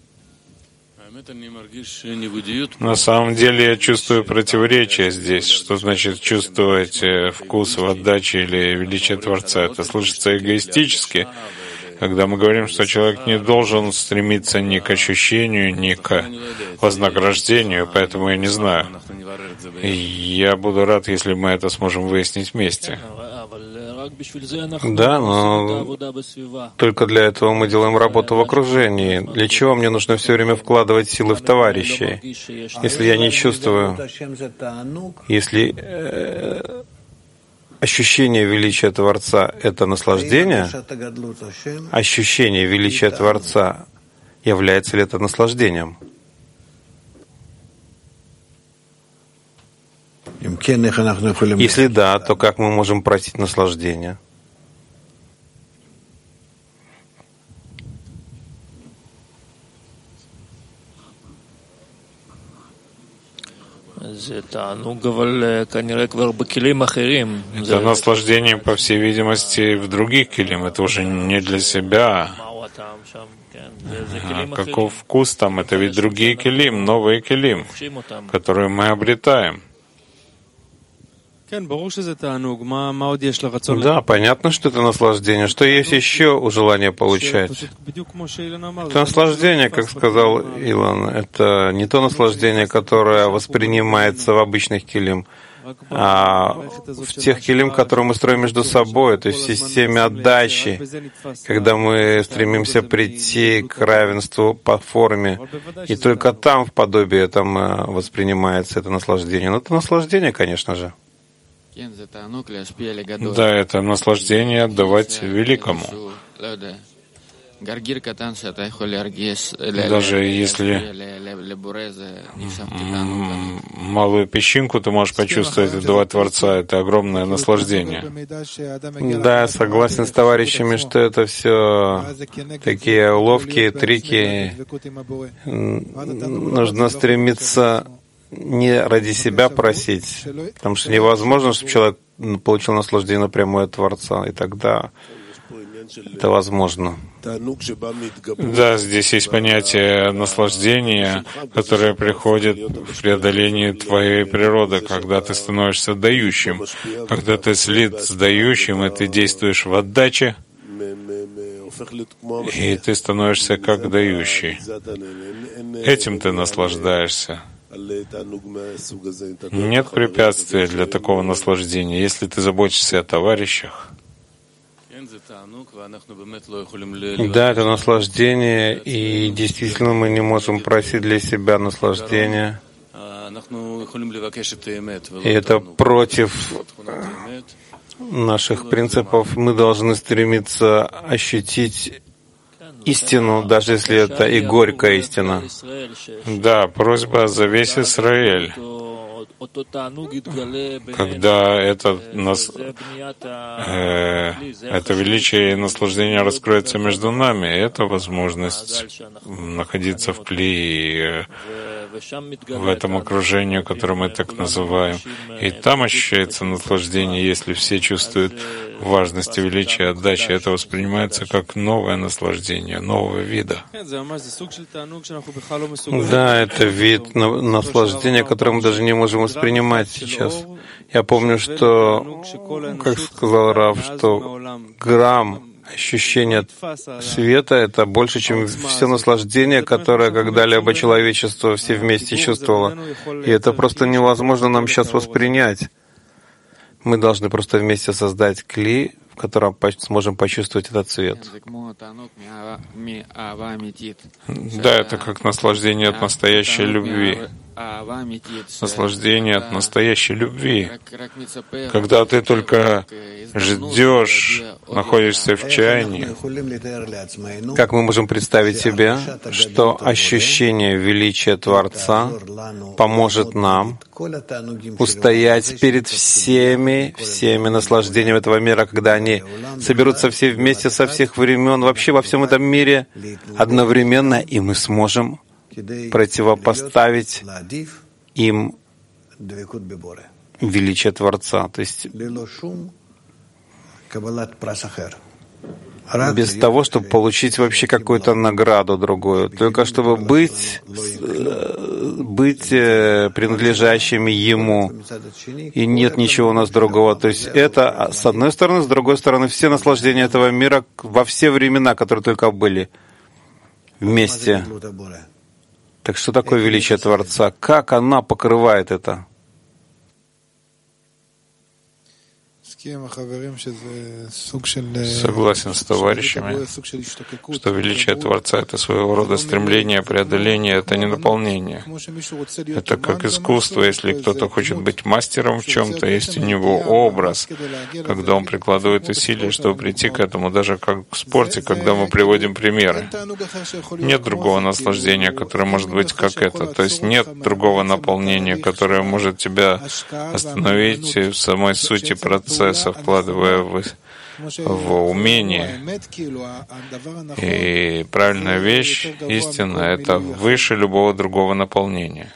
На самом деле я чувствую противоречие здесь. Что значит чувствовать вкус в отдаче или величие Творца? Это слышится эгоистически, когда мы говорим, что человек не должен стремиться ни к ощущению, ни к вознаграждению, поэтому я не знаю. И я буду рад, если мы это сможем выяснить вместе. Да, но только для этого мы делаем работу в окружении. Для чего мне нужно все время вкладывать силы в товарищей, если я не чувствую, если э, ощущение величия Творца — это наслаждение, ощущение величия Творца, является ли это наслаждением? Если да, то как мы можем просить наслаждения? Это наслаждение, по всей видимости, в других килим. Это уже не для себя. каков вкус там? Это ведь другие келим, новые келим, которые мы обретаем. Да, понятно, что это наслаждение. Что есть еще у желания получать? Это наслаждение, как сказал Илон, это не то наслаждение, которое воспринимается в обычных келим, а в тех келим, которые мы строим между собой, то есть в системе отдачи, когда мы стремимся прийти к равенству по форме, и только там в подобии там воспринимается это наслаждение. Но это наслаждение, конечно же. Да, это наслаждение отдавать великому. Даже если малую песчинку ты можешь почувствовать, отдавать Творца, это огромное наслаждение. Да, я согласен с товарищами, что это все такие уловки, трики. Нужно стремиться не ради себя просить, потому что невозможно, чтобы человек получил наслаждение напрямую от Творца, и тогда это возможно. Да, здесь есть понятие наслаждения, которое приходит в преодолении твоей природы, когда ты становишься дающим, когда ты слит с дающим, и ты действуешь в отдаче, и ты становишься как дающий. Этим ты наслаждаешься. Нет препятствия для такого наслаждения, если ты заботишься о товарищах. Да, это наслаждение, и действительно мы не можем просить для себя наслаждения. И это против наших принципов. Мы должны стремиться ощутить истину, даже если это и горькая истина. Да, просьба за весь Израиль. Когда это, нас, э, это величие и наслаждение раскроется между нами, это возможность находиться в клее, в этом окружении, которое мы так называем. И там ощущается наслаждение, если все чувствуют важность и величие отдачи. Это воспринимается как новое наслаждение, нового вида. Да, это вид наслаждения, который мы даже не можем воспринимать сейчас. Я помню, что, как сказал Рав, что грамм ощущения света — это больше, чем все наслаждение, которое когда-либо человечество все вместе чувствовало. И это просто невозможно нам сейчас воспринять. Мы должны просто вместе создать кли, в котором сможем почувствовать этот цвет. Да, это как наслаждение от настоящей любви. Наслаждение от настоящей любви. Когда ты только ждешь, находишься в чаянии. Как мы можем представить себе, что ощущение величия Творца поможет нам устоять перед всеми, всеми наслаждениями этого мира, когда они соберутся все вместе со всех времен, вообще во всем этом мире одновременно, и мы сможем противопоставить им величие Творца, то есть без того, чтобы получить вообще какую-то награду другую, только чтобы быть, быть принадлежащими Ему, и нет ничего у нас другого. То есть это, с одной стороны, с другой стороны, все наслаждения этого мира во все времена, которые только были вместе. Так что такое величие Творца? Как она покрывает это? Согласен с товарищами, что величие Творца — это своего рода стремление, преодоление, это не наполнение. Это как искусство. Если кто-то хочет быть мастером в чем-то, есть у него образ, когда он прикладывает усилия, чтобы прийти к этому, даже как в спорте, когда мы приводим примеры. Нет другого наслаждения, которое может быть как это. То есть нет другого наполнения, которое может тебя остановить в самой сути процесса, вкладывая в, в умение. И правильная вещь, истина, это выше любого другого наполнения.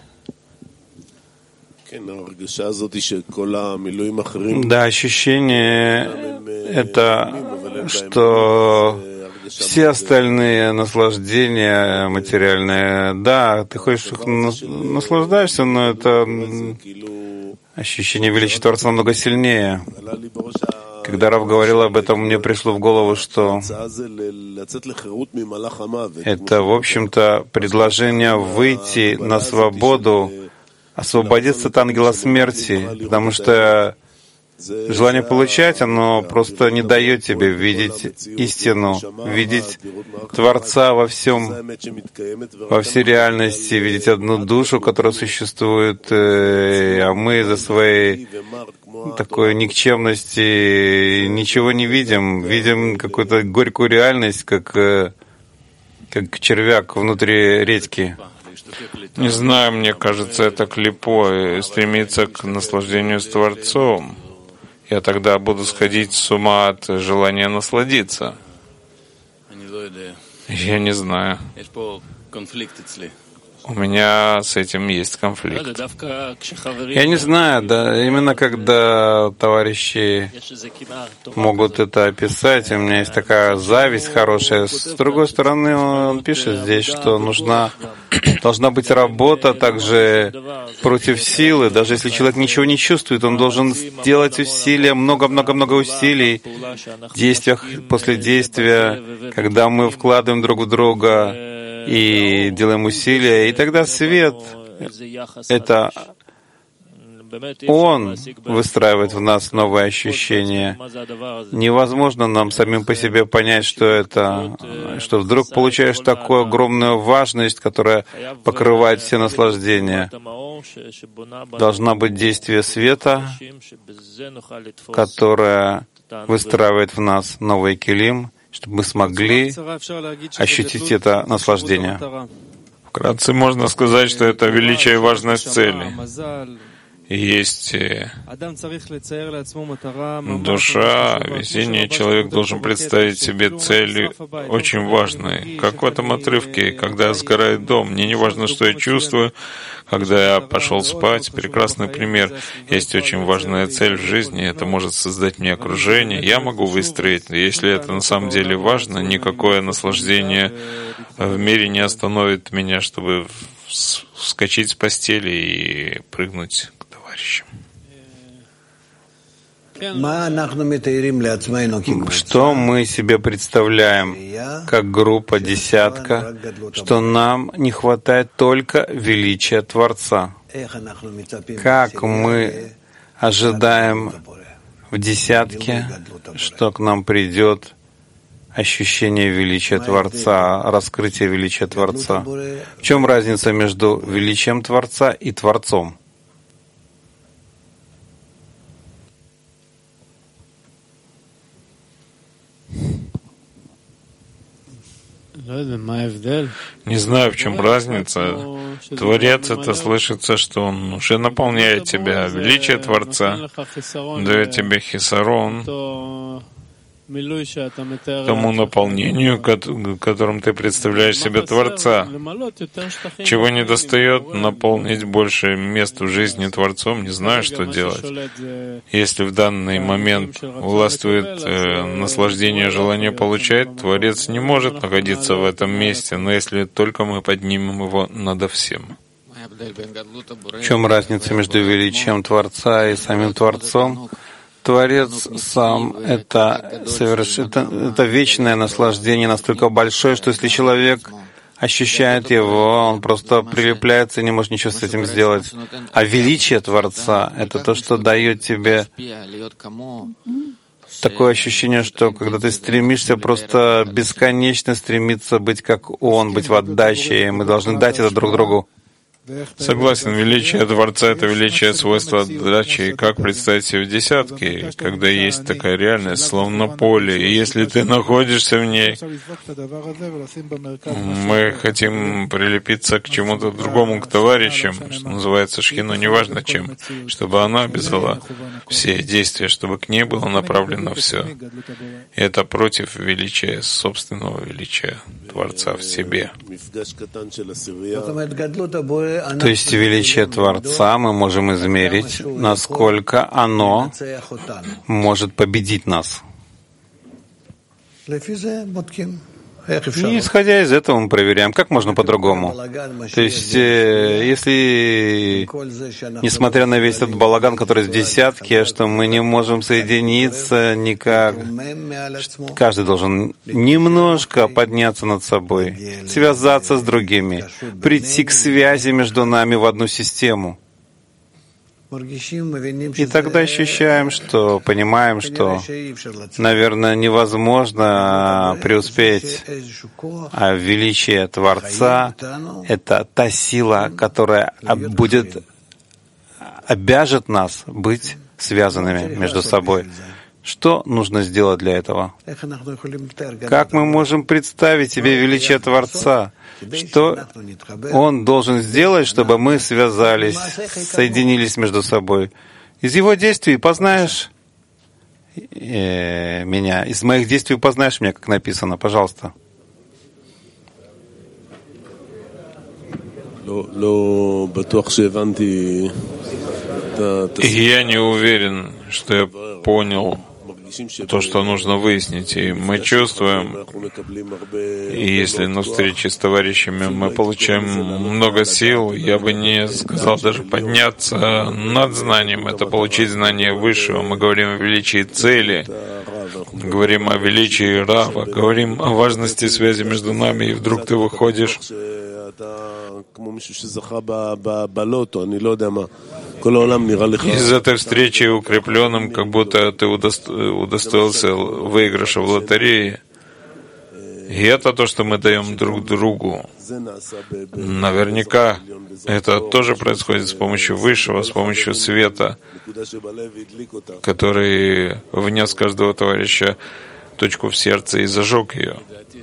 Да, ощущение — это, что все остальные наслаждения материальные, да, ты хочешь их наслаждаешься, но это ощущение величия Творца намного сильнее. Когда Рав говорил об этом, мне пришло в голову, что это, в общем-то, предложение выйти на свободу, освободиться от ангела смерти, потому что желание получать, оно просто не дает тебе видеть истину, видеть Творца во всем, во всей реальности, видеть одну душу, которая существует, а мы из-за своей такой никчемности ничего не видим, видим какую-то горькую реальность, как, как червяк внутри редьки. Не знаю, мне кажется, это клипо, стремиться к наслаждению с Творцом. Я тогда буду сходить с ума от желания насладиться. Я не знаю. У меня с этим есть конфликт. Я не знаю, да, именно когда товарищи могут это описать, у меня есть такая зависть хорошая. С другой стороны, он пишет здесь, что нужна, должна быть работа также против силы. Даже если человек ничего не чувствует, он должен сделать усилия, много-много-много усилий в действиях, после действия, когда мы вкладываем друг в друга и делаем усилия, и тогда свет — это Он выстраивает в нас новые ощущения. Невозможно нам самим по себе понять, что это, что вдруг получаешь такую огромную важность, которая покрывает все наслаждения. Должна быть действие света, которое выстраивает в нас новый килим, чтобы мы смогли ощутить это наслаждение. Вкратце можно сказать, что это величие и важность цели. Есть душа, везение. Человек должен представить себе цель очень важной. Как в этом отрывке, когда сгорает дом. Мне не важно, что я чувствую, когда я пошел спать. Прекрасный пример. Есть очень важная цель в жизни. Это может создать мне окружение. Я могу выстроить. Если это на самом деле важно, никакое наслаждение в мире не остановит меня, чтобы вскочить с постели и прыгнуть к товарищам. Что мы себе представляем как группа, десятка, что нам не хватает только величия Творца? Как мы ожидаем в десятке, что к нам придет ощущение величия Творца, раскрытие величия Творца? В чем разница между величием Творца и Творцом? Не знаю, в чем разница. Творец — это слышится, что он уже наполняет тебя. Величие Творца дает тебе хисарон, тому наполнению, которым ты представляешь себе Творца. Чего не достает, наполнить больше мест в жизни Творцом, не знаю, что делать. Если в данный момент властвует э, наслаждение, желание получать, Творец не может находиться в этом месте, но если только мы поднимем его над всем. В чем разница между величием Творца и самим Творцом? Творец сам — это, соверш... это, это вечное наслаждение настолько большое, что если человек ощущает его, он просто прилепляется и не может ничего с этим сделать. А величие Творца — это то, что дает тебе такое ощущение, что когда ты стремишься просто бесконечно стремиться быть как Он, быть в отдаче, и мы должны дать это друг другу. Согласен, величие Творца — это величие свойства отдачи. И как представить себе в десятке, когда есть такая реальность, словно поле, и если ты находишься в ней, мы хотим прилепиться к чему-то другому, к товарищам, что называется шхину, неважно чем, чтобы она обязала все действия, чтобы к ней было направлено все. И это против величия, собственного величия Творца в себе. То есть величие Творца мы можем измерить, насколько оно может победить нас. И исходя из этого мы проверяем, как можно по-другому. То есть, если, несмотря на весь этот балаган, который в десятке, что мы не можем соединиться никак, каждый должен немножко подняться над собой, связаться с другими, прийти к связи между нами в одну систему. И тогда ощущаем, что, понимаем, что, наверное, невозможно преуспеть, а величие Творца — это та сила, которая будет, обяжет нас быть связанными между собой. Что нужно сделать для этого? Как мы можем представить себе величие Творца? Что Он должен сделать, чтобы мы связались, соединились между собой? Из Его действий познаешь э, меня. Из моих действий познаешь меня, как написано. Пожалуйста. Я не уверен, что я понял то, что нужно выяснить, и мы чувствуем, и если на встрече с товарищами мы получаем много сил, я бы не сказал даже подняться над знанием, это получить знание высшего. Мы говорим о величии цели, говорим о величии Рава, говорим о важности связи между нами, и вдруг ты выходишь из этой встречи укрепленным, как будто ты удостоился выигрыша в лотерее. И это то, что мы даем друг другу. Наверняка это тоже происходит с помощью Высшего, с помощью света, который внес каждого товарища точку в сердце и зажег ее.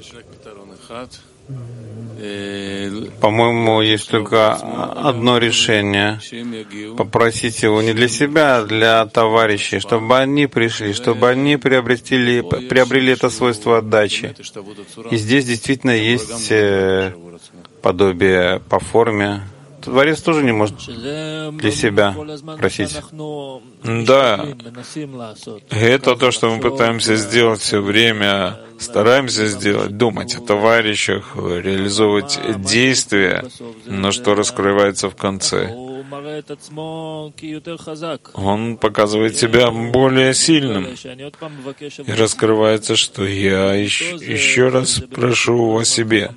По-моему, есть только одно решение — попросить его не для себя, а для товарищей, чтобы они пришли, чтобы они приобрели, приобрели это свойство отдачи. И здесь действительно есть подобие по форме. Творец тоже не может для себя просить. Да, это то, что мы пытаемся сделать все время, стараемся сделать, думать о товарищах, реализовывать действия, но что раскрывается в конце. Он показывает себя более сильным. И раскрывается, что я еще, еще раз прошу о себе.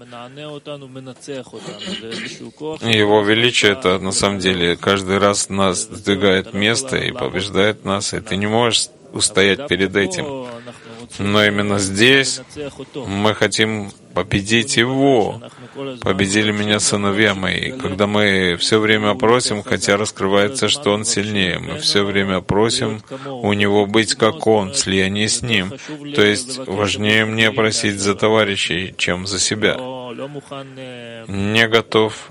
Его величие — это на самом деле каждый раз нас сдвигает место и побеждает нас, и ты не можешь устоять перед этим. Но именно здесь мы хотим победить Его. Победили меня сыновья мои. Когда мы все время просим, хотя раскрывается, что Он сильнее, мы все время просим у Него быть как Он, в слиянии с Ним. То есть важнее мне просить за товарищей, чем за себя. Не готов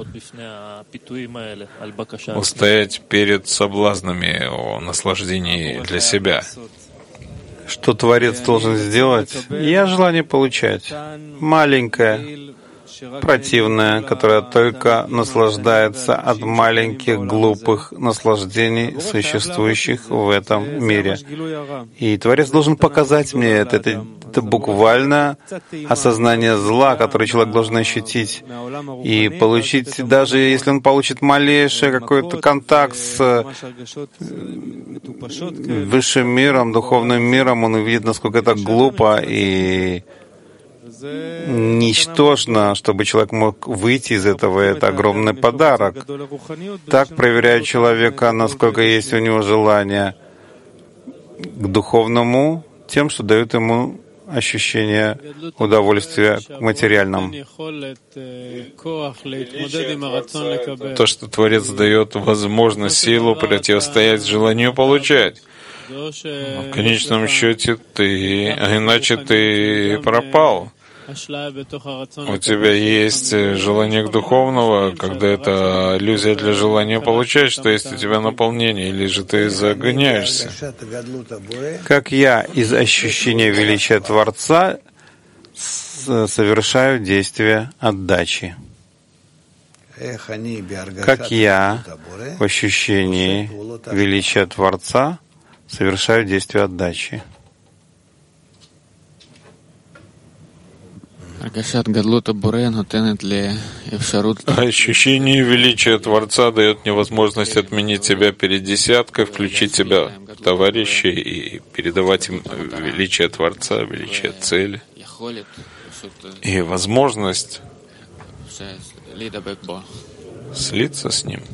устоять перед соблазнами о наслаждении для себя. Что Творец должен сделать? Я желание получать. Маленькое, противное, которое только наслаждается от маленьких глупых наслаждений, существующих в этом мире. И Творец должен показать мне это. Это, это буквально осознание зла, которое человек должен ощутить. И получить, даже если он получит малейший какой-то контакт с высшим миром, духовным миром, он увидит, насколько это глупо и ничтожно, чтобы человек мог выйти из этого. Это огромный подарок. Так проверяет человека, насколько есть у него желание к духовному, тем, что дает ему ощущение удовольствия к материальному. То, что Творец дает возможность, силу противостоять желанию получать. В конечном счете ты, а иначе ты пропал. У тебя есть желание к духовному, когда это иллюзия для желания получать, что есть у тебя наполнение, или же ты загоняешься. Как я из ощущения величия Творца совершаю действие отдачи. Как я в ощущении величия Творца совершаю действие отдачи. Ощущение величия Творца дает мне возможность отменить себя перед десяткой, включить себя в товарищей и передавать им величие Творца, величие цели. И возможность слиться с ним.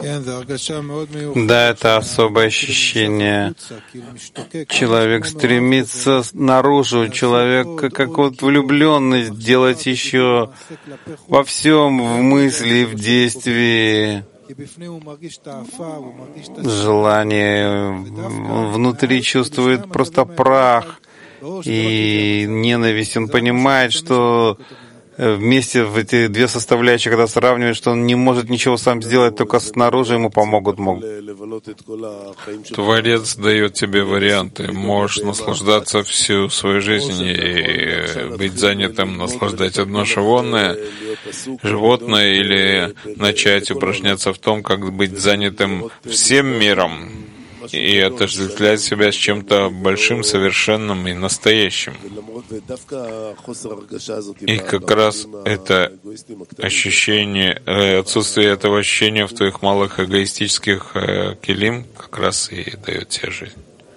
Да, это особое ощущение. Человек стремится наружу, человек как вот влюбленный, делать еще во всем, в мысли, в действии. Желание внутри чувствует просто прах и ненависть. Он понимает, что вместе в эти две составляющие, когда сравнивают, что он не может ничего сам сделать, только снаружи ему помогут. могут. Творец дает тебе варианты. Можешь наслаждаться всю свою жизнь и быть занятым, наслаждать одно животное, животное или начать упражняться в том, как быть занятым всем миром и отождествлять себя с чем-то большим, совершенным и настоящим. И как раз это ощущение, отсутствие этого ощущения в твоих малых эгоистических килим как раз и дает тебе жизнь.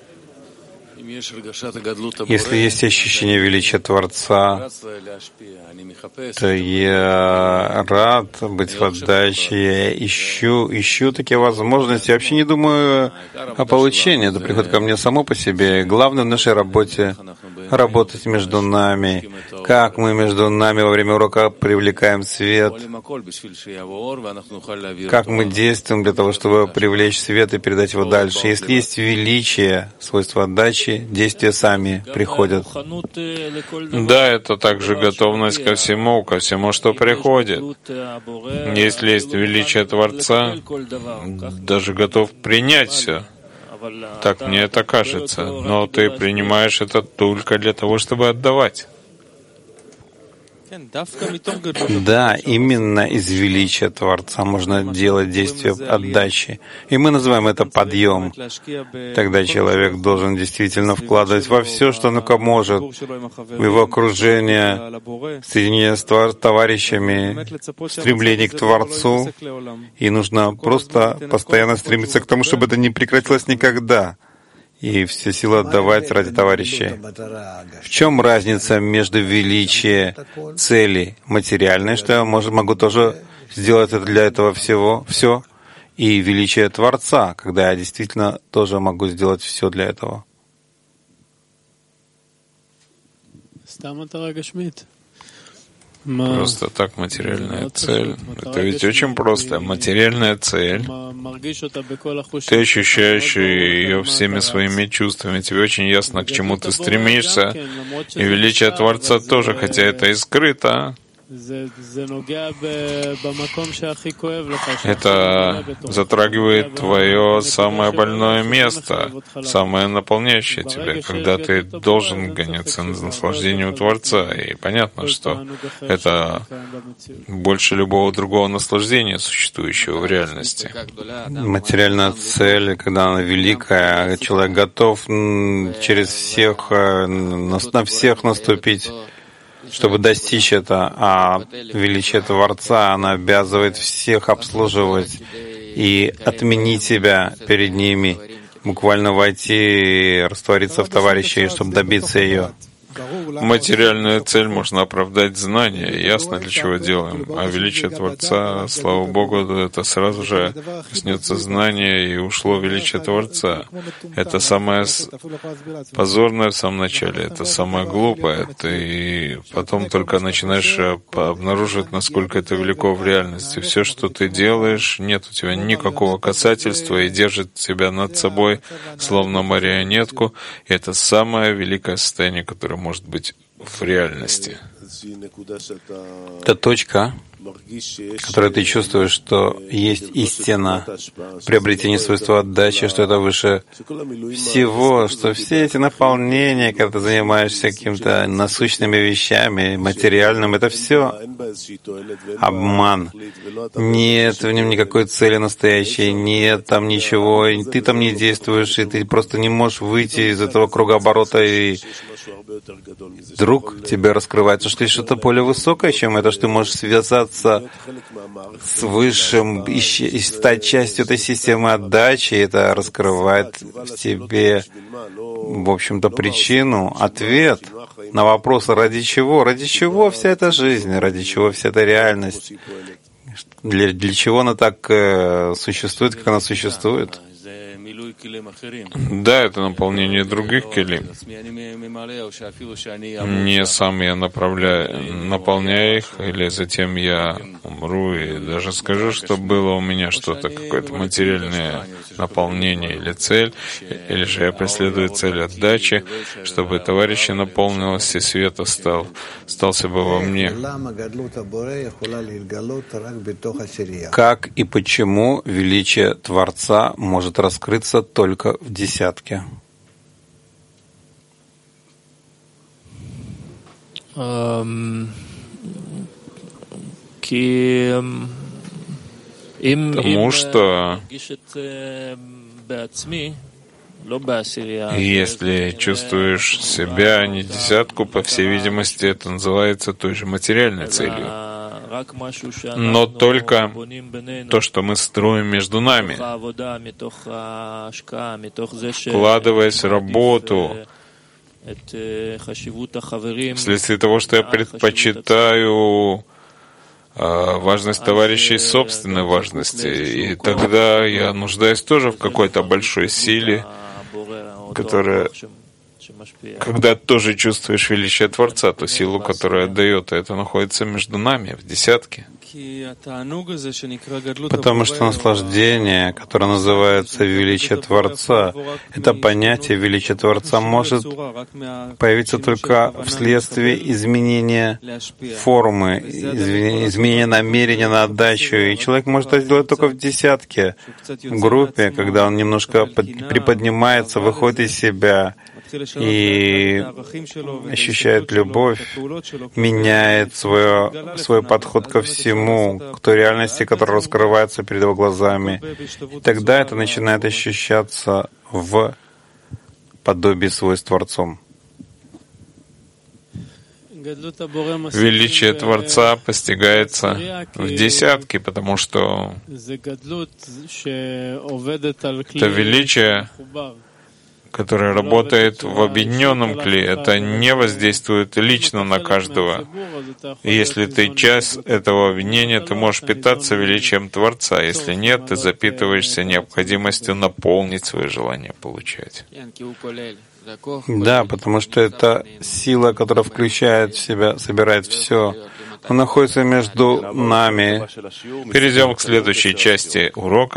Если есть ощущение величия Творца, то я рад быть в отдаче, я ищу, ищу такие возможности. Я вообще не думаю о получении, это приходит ко мне само по себе. Главное в нашей работе — работать между нами. Как мы между нами во время урока привлекаем свет, как мы действуем для того, чтобы привлечь свет и передать его дальше. Если есть величие, свойство отдачи, действия сами приходят. Да, это также готовность ко всему, ко всему, что приходит. Если есть величие Творца, даже готов принять все. Так мне это кажется. Но ты принимаешь это только для того, чтобы отдавать. Да, именно из величия Творца можно делать действие отдачи. И мы называем это подъем. Тогда человек должен действительно вкладывать во все, что он только может, в его окружение, соединение с товарищами, стремление к Творцу. И нужно просто постоянно стремиться к тому, чтобы это не прекратилось никогда. И все силы отдавать ради товарищей. В чем разница между величием цели материальной, что я может, могу тоже сделать это для этого всего, все, и величие Творца, когда я действительно тоже могу сделать все для этого? Просто так материальная цель. Это ведь очень просто. Материальная цель. Ты ощущаешь ее всеми своими чувствами. Тебе очень ясно, к чему ты стремишься. И величие Творца тоже, хотя это и скрыто. Это затрагивает твое самое больное место, самое наполняющее тебя, когда ты должен гоняться на наслаждение у Творца. И понятно, что это больше любого другого наслаждения, существующего в реальности. Материальная цель, когда она великая, человек готов через всех, на всех наступить, чтобы достичь это, а величие Творца, она обязывает всех обслуживать и отменить себя перед ними, буквально войти и раствориться в товарищей, чтобы добиться ее. Материальную цель можно оправдать знания, ясно, для чего делаем. А величие Творца, слава Богу, это сразу же коснется знания, и ушло величие Творца. Это самое позорное в самом начале, это самое глупое. Ты потом только начинаешь обнаруживать, насколько это велико в реальности. Все, что ты делаешь, нет у тебя никакого касательства и держит тебя над собой, словно марионетку. И это самое великое состояние, которое может быть в реальности. Это точка, которой ты чувствуешь, что есть истина, приобретение свойства отдачи, что это выше всего, что все эти наполнения, когда ты занимаешься какими-то насущными вещами, материальным, это все обман. Нет в нем никакой цели настоящей, нет там ничего, и ты там не действуешь, и ты просто не можешь выйти из этого кругооборота, и вдруг тебе раскрывается, что есть что-то более высокое, чем это, что ты можешь связаться с Высшим и, и стать частью этой системы отдачи. Это раскрывает в тебе, в общем-то, причину, ответ на вопрос, ради чего, ради чего вся эта жизнь, ради чего вся эта реальность, для, для чего она так э, существует, как она существует. Да, это наполнение других келим. Не сам я направляю, наполняю их, или затем я умру и даже скажу, что было у меня что-то, какое-то материальное наполнение или цель, или же я преследую цель отдачи, чтобы товарищи наполнилось и свет стал, остался бы во мне. Как и почему величие Творца может раскрыться только в десятке? Потому что если чувствуешь себя, а не десятку, по всей видимости, это называется той же материальной целью. Но только то, что мы строим между нами, вкладываясь в работу, вследствие того, что я предпочитаю важность товарищей собственной важности, и тогда я нуждаюсь тоже в какой-то большой силе, которая, когда тоже чувствуешь величие Творца, ту силу, которая дает, и это находится между нами, в десятке. Потому что наслаждение, которое называется величие Творца, это понятие величия Творца может появиться только вследствие изменения формы, изменения намерения на отдачу. И человек может это сделать только в десятке, в группе, когда он немножко приподнимается, выходит из себя и ощущает любовь, меняет свое, свой подход ко всему, к той реальности, которая раскрывается перед его глазами. И тогда это начинает ощущаться в подобии свойств Творцом. Величие Творца постигается в десятке, потому что это величие, которое работает в объединенном кли, это не воздействует лично на каждого. И если ты часть этого объединения, ты можешь питаться величием Творца. Если нет, ты запитываешься необходимостью наполнить свои желания получать. Да, потому что это сила, которая включает в себя, собирает все. Он находится между нами. Перейдем к следующей части урока.